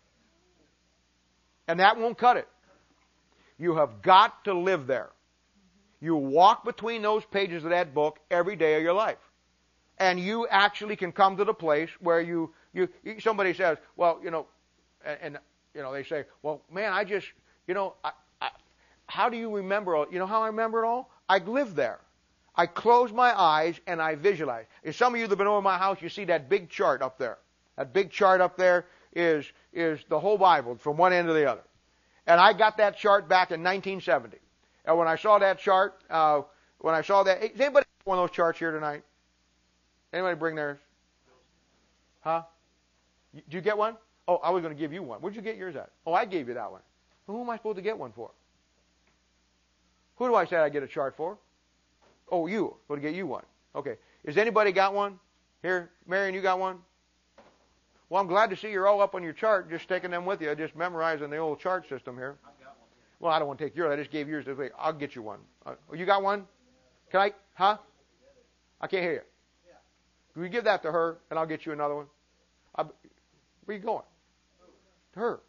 And that won't cut it. You have got to live there. You walk between those pages of that book every day of your life. And you actually can come to the place where you, you somebody says, well, you know, and, and you know, they say, well, man, I just, you know, I, I, how do you remember all? You know how I remember it all? I live there. I close my eyes and I visualize. If some of you that have been over my house, you see that big chart up there. That big chart up there is, is the whole Bible from one end to the other. And I got that chart back in nineteen seventy. And when I saw that chart, uh, when I saw that, is anybody have one of those charts here tonight? Anybody bring theirs? Huh? Did you get one? Oh, I was going to give you one. Where'd you get yours at? Oh, I gave you that one. Well, who am I supposed to get one for? Who do I say I get a chart for? Oh, you. I'm going to get you one. Okay. Has anybody got one? Here, Marion, you got one? Well, I'm glad to see you're all up on your chart, just taking them with you, just memorizing the old chart system here. I've got one. Well, I don't want to take yours. I just gave yours this way. I'll get you one. Uh, you got one? Can I? Huh? I can't hear you. Yeah. Can we give that to her, and I'll get you another one? I, where are you going? To her.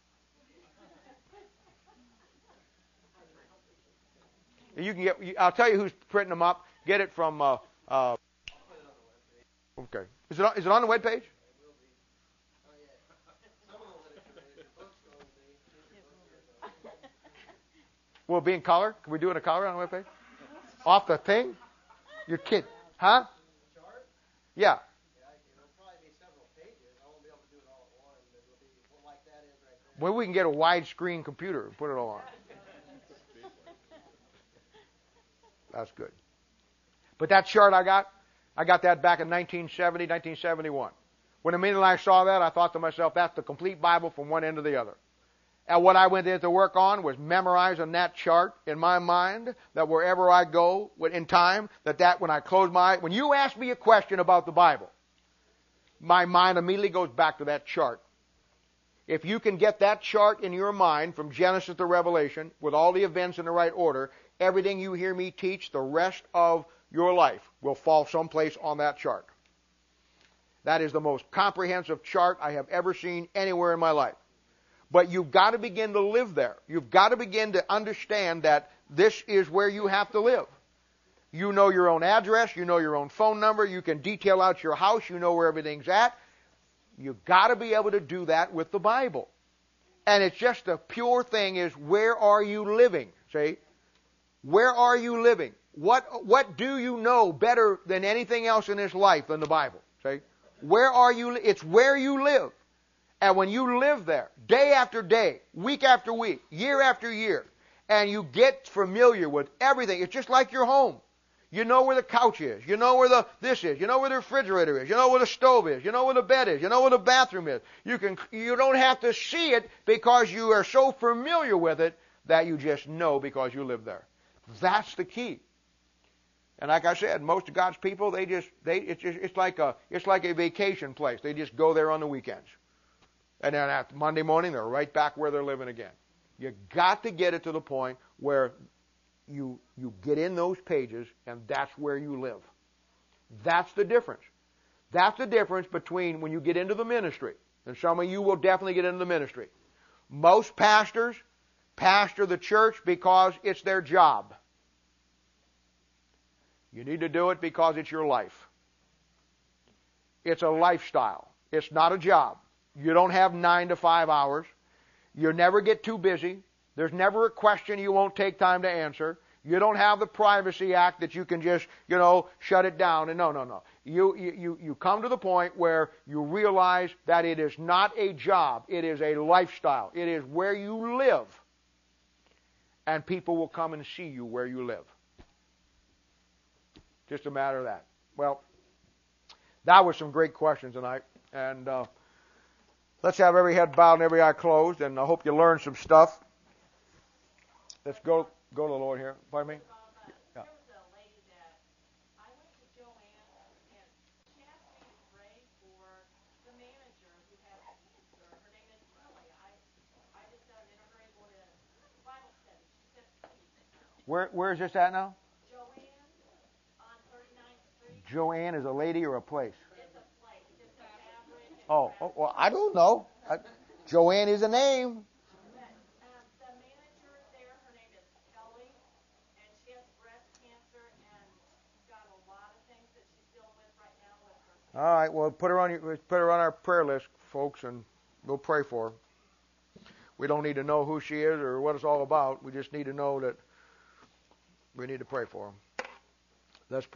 You can get. I'll tell you who's printing them up. Get it from. Uh, uh, okay. Is it on, is it on the web page? Will it be in color? Can we do it in color on the web page? Off the thing? You're kidding, huh? Yeah. Well, we can get a widescreen computer and put it all on. That's good. But that chart I got, I got that back in nineteen seventy, nineteen seventy-one. When the minute I saw that, I thought to myself, that's the complete Bible from one end to the other. And what I went in to work on was memorizing that chart in my mind, that wherever I go in time, that that when I close my eyes, when you ask me a question about the Bible, my mind immediately goes back to that chart. If you can get that chart in your mind from Genesis to Revelation with all the events in the right order, everything you hear me teach the rest of your life will fall someplace on that chart. That is the most comprehensive chart I have ever seen anywhere in my life. But you've got to begin to live there. You've got to begin to understand that this is where you have to live. You know your own address. You know your own phone number. You can detail out your house. You know where everything's at. You've got to be able to do that with the Bible. And it's just a pure thing is, where are you living? See? Where are you living? What, what do you know better than anything else in this life than the Bible? See? Where are you? It's where you live. And when you live there, day after day, week after week, year after year, and you get familiar with everything, it's just like your home. You know where the couch is. You know where the this is. You know where the refrigerator is. You know where the stove is. You know where the bed is. You know where the bathroom is. You can. You don't have to see it because you are so familiar with it that you just know because you live there. That's the key. And like I said, most of God's people, they just they it's just, it's like a it's like a vacation place. They just go there on the weekends. And then after Monday morning, they're right back where they're living again. You got to get it to the point where you you get in those pages, and that's where you live. That's the difference. That's the difference between when you get into the ministry, and some of you will definitely get into the ministry. Most pastors pastor the church because it's their job. You need to do it because it's your life. It's a lifestyle. It's not a job. You don't have nine to five hours. You never get too busy. There's never a question you won't take time to answer. You don't have the Privacy Act that you can just, you know, shut it down. And no, no, no. You, you, you come to the point where you realize that it is not a job. It is a lifestyle. It is where you live. And people will come and see you where you live. Just a matter of that. Well, that was some great questions tonight. And uh, let's have every head bowed and every eye closed. And I hope you learned some stuff. Let's go go to the Lord here. Pardon me? Yeah. There was a lady that I went to Joanne, and she asked me to pray for the manager who has cancer. Her name is Kelly. I I just got an interview going to Bible study. She said, please. Where Where is this at now? Joanne on thirty-ninth Street. Joanne is a lady or a place? It's a place. It's a fabric. And Oh, oh well, I don't know. I, Joanne is a name. But, um, the manager there, her name is Kelly, and she has breast cancer, and she's got a lot of things that she's dealing with right now with her. All right, well, put her on your, put her on our prayer list, folks, and we'll pray for her. We don't need to know who she is or what it's all about. We just need to know that we need to pray for her.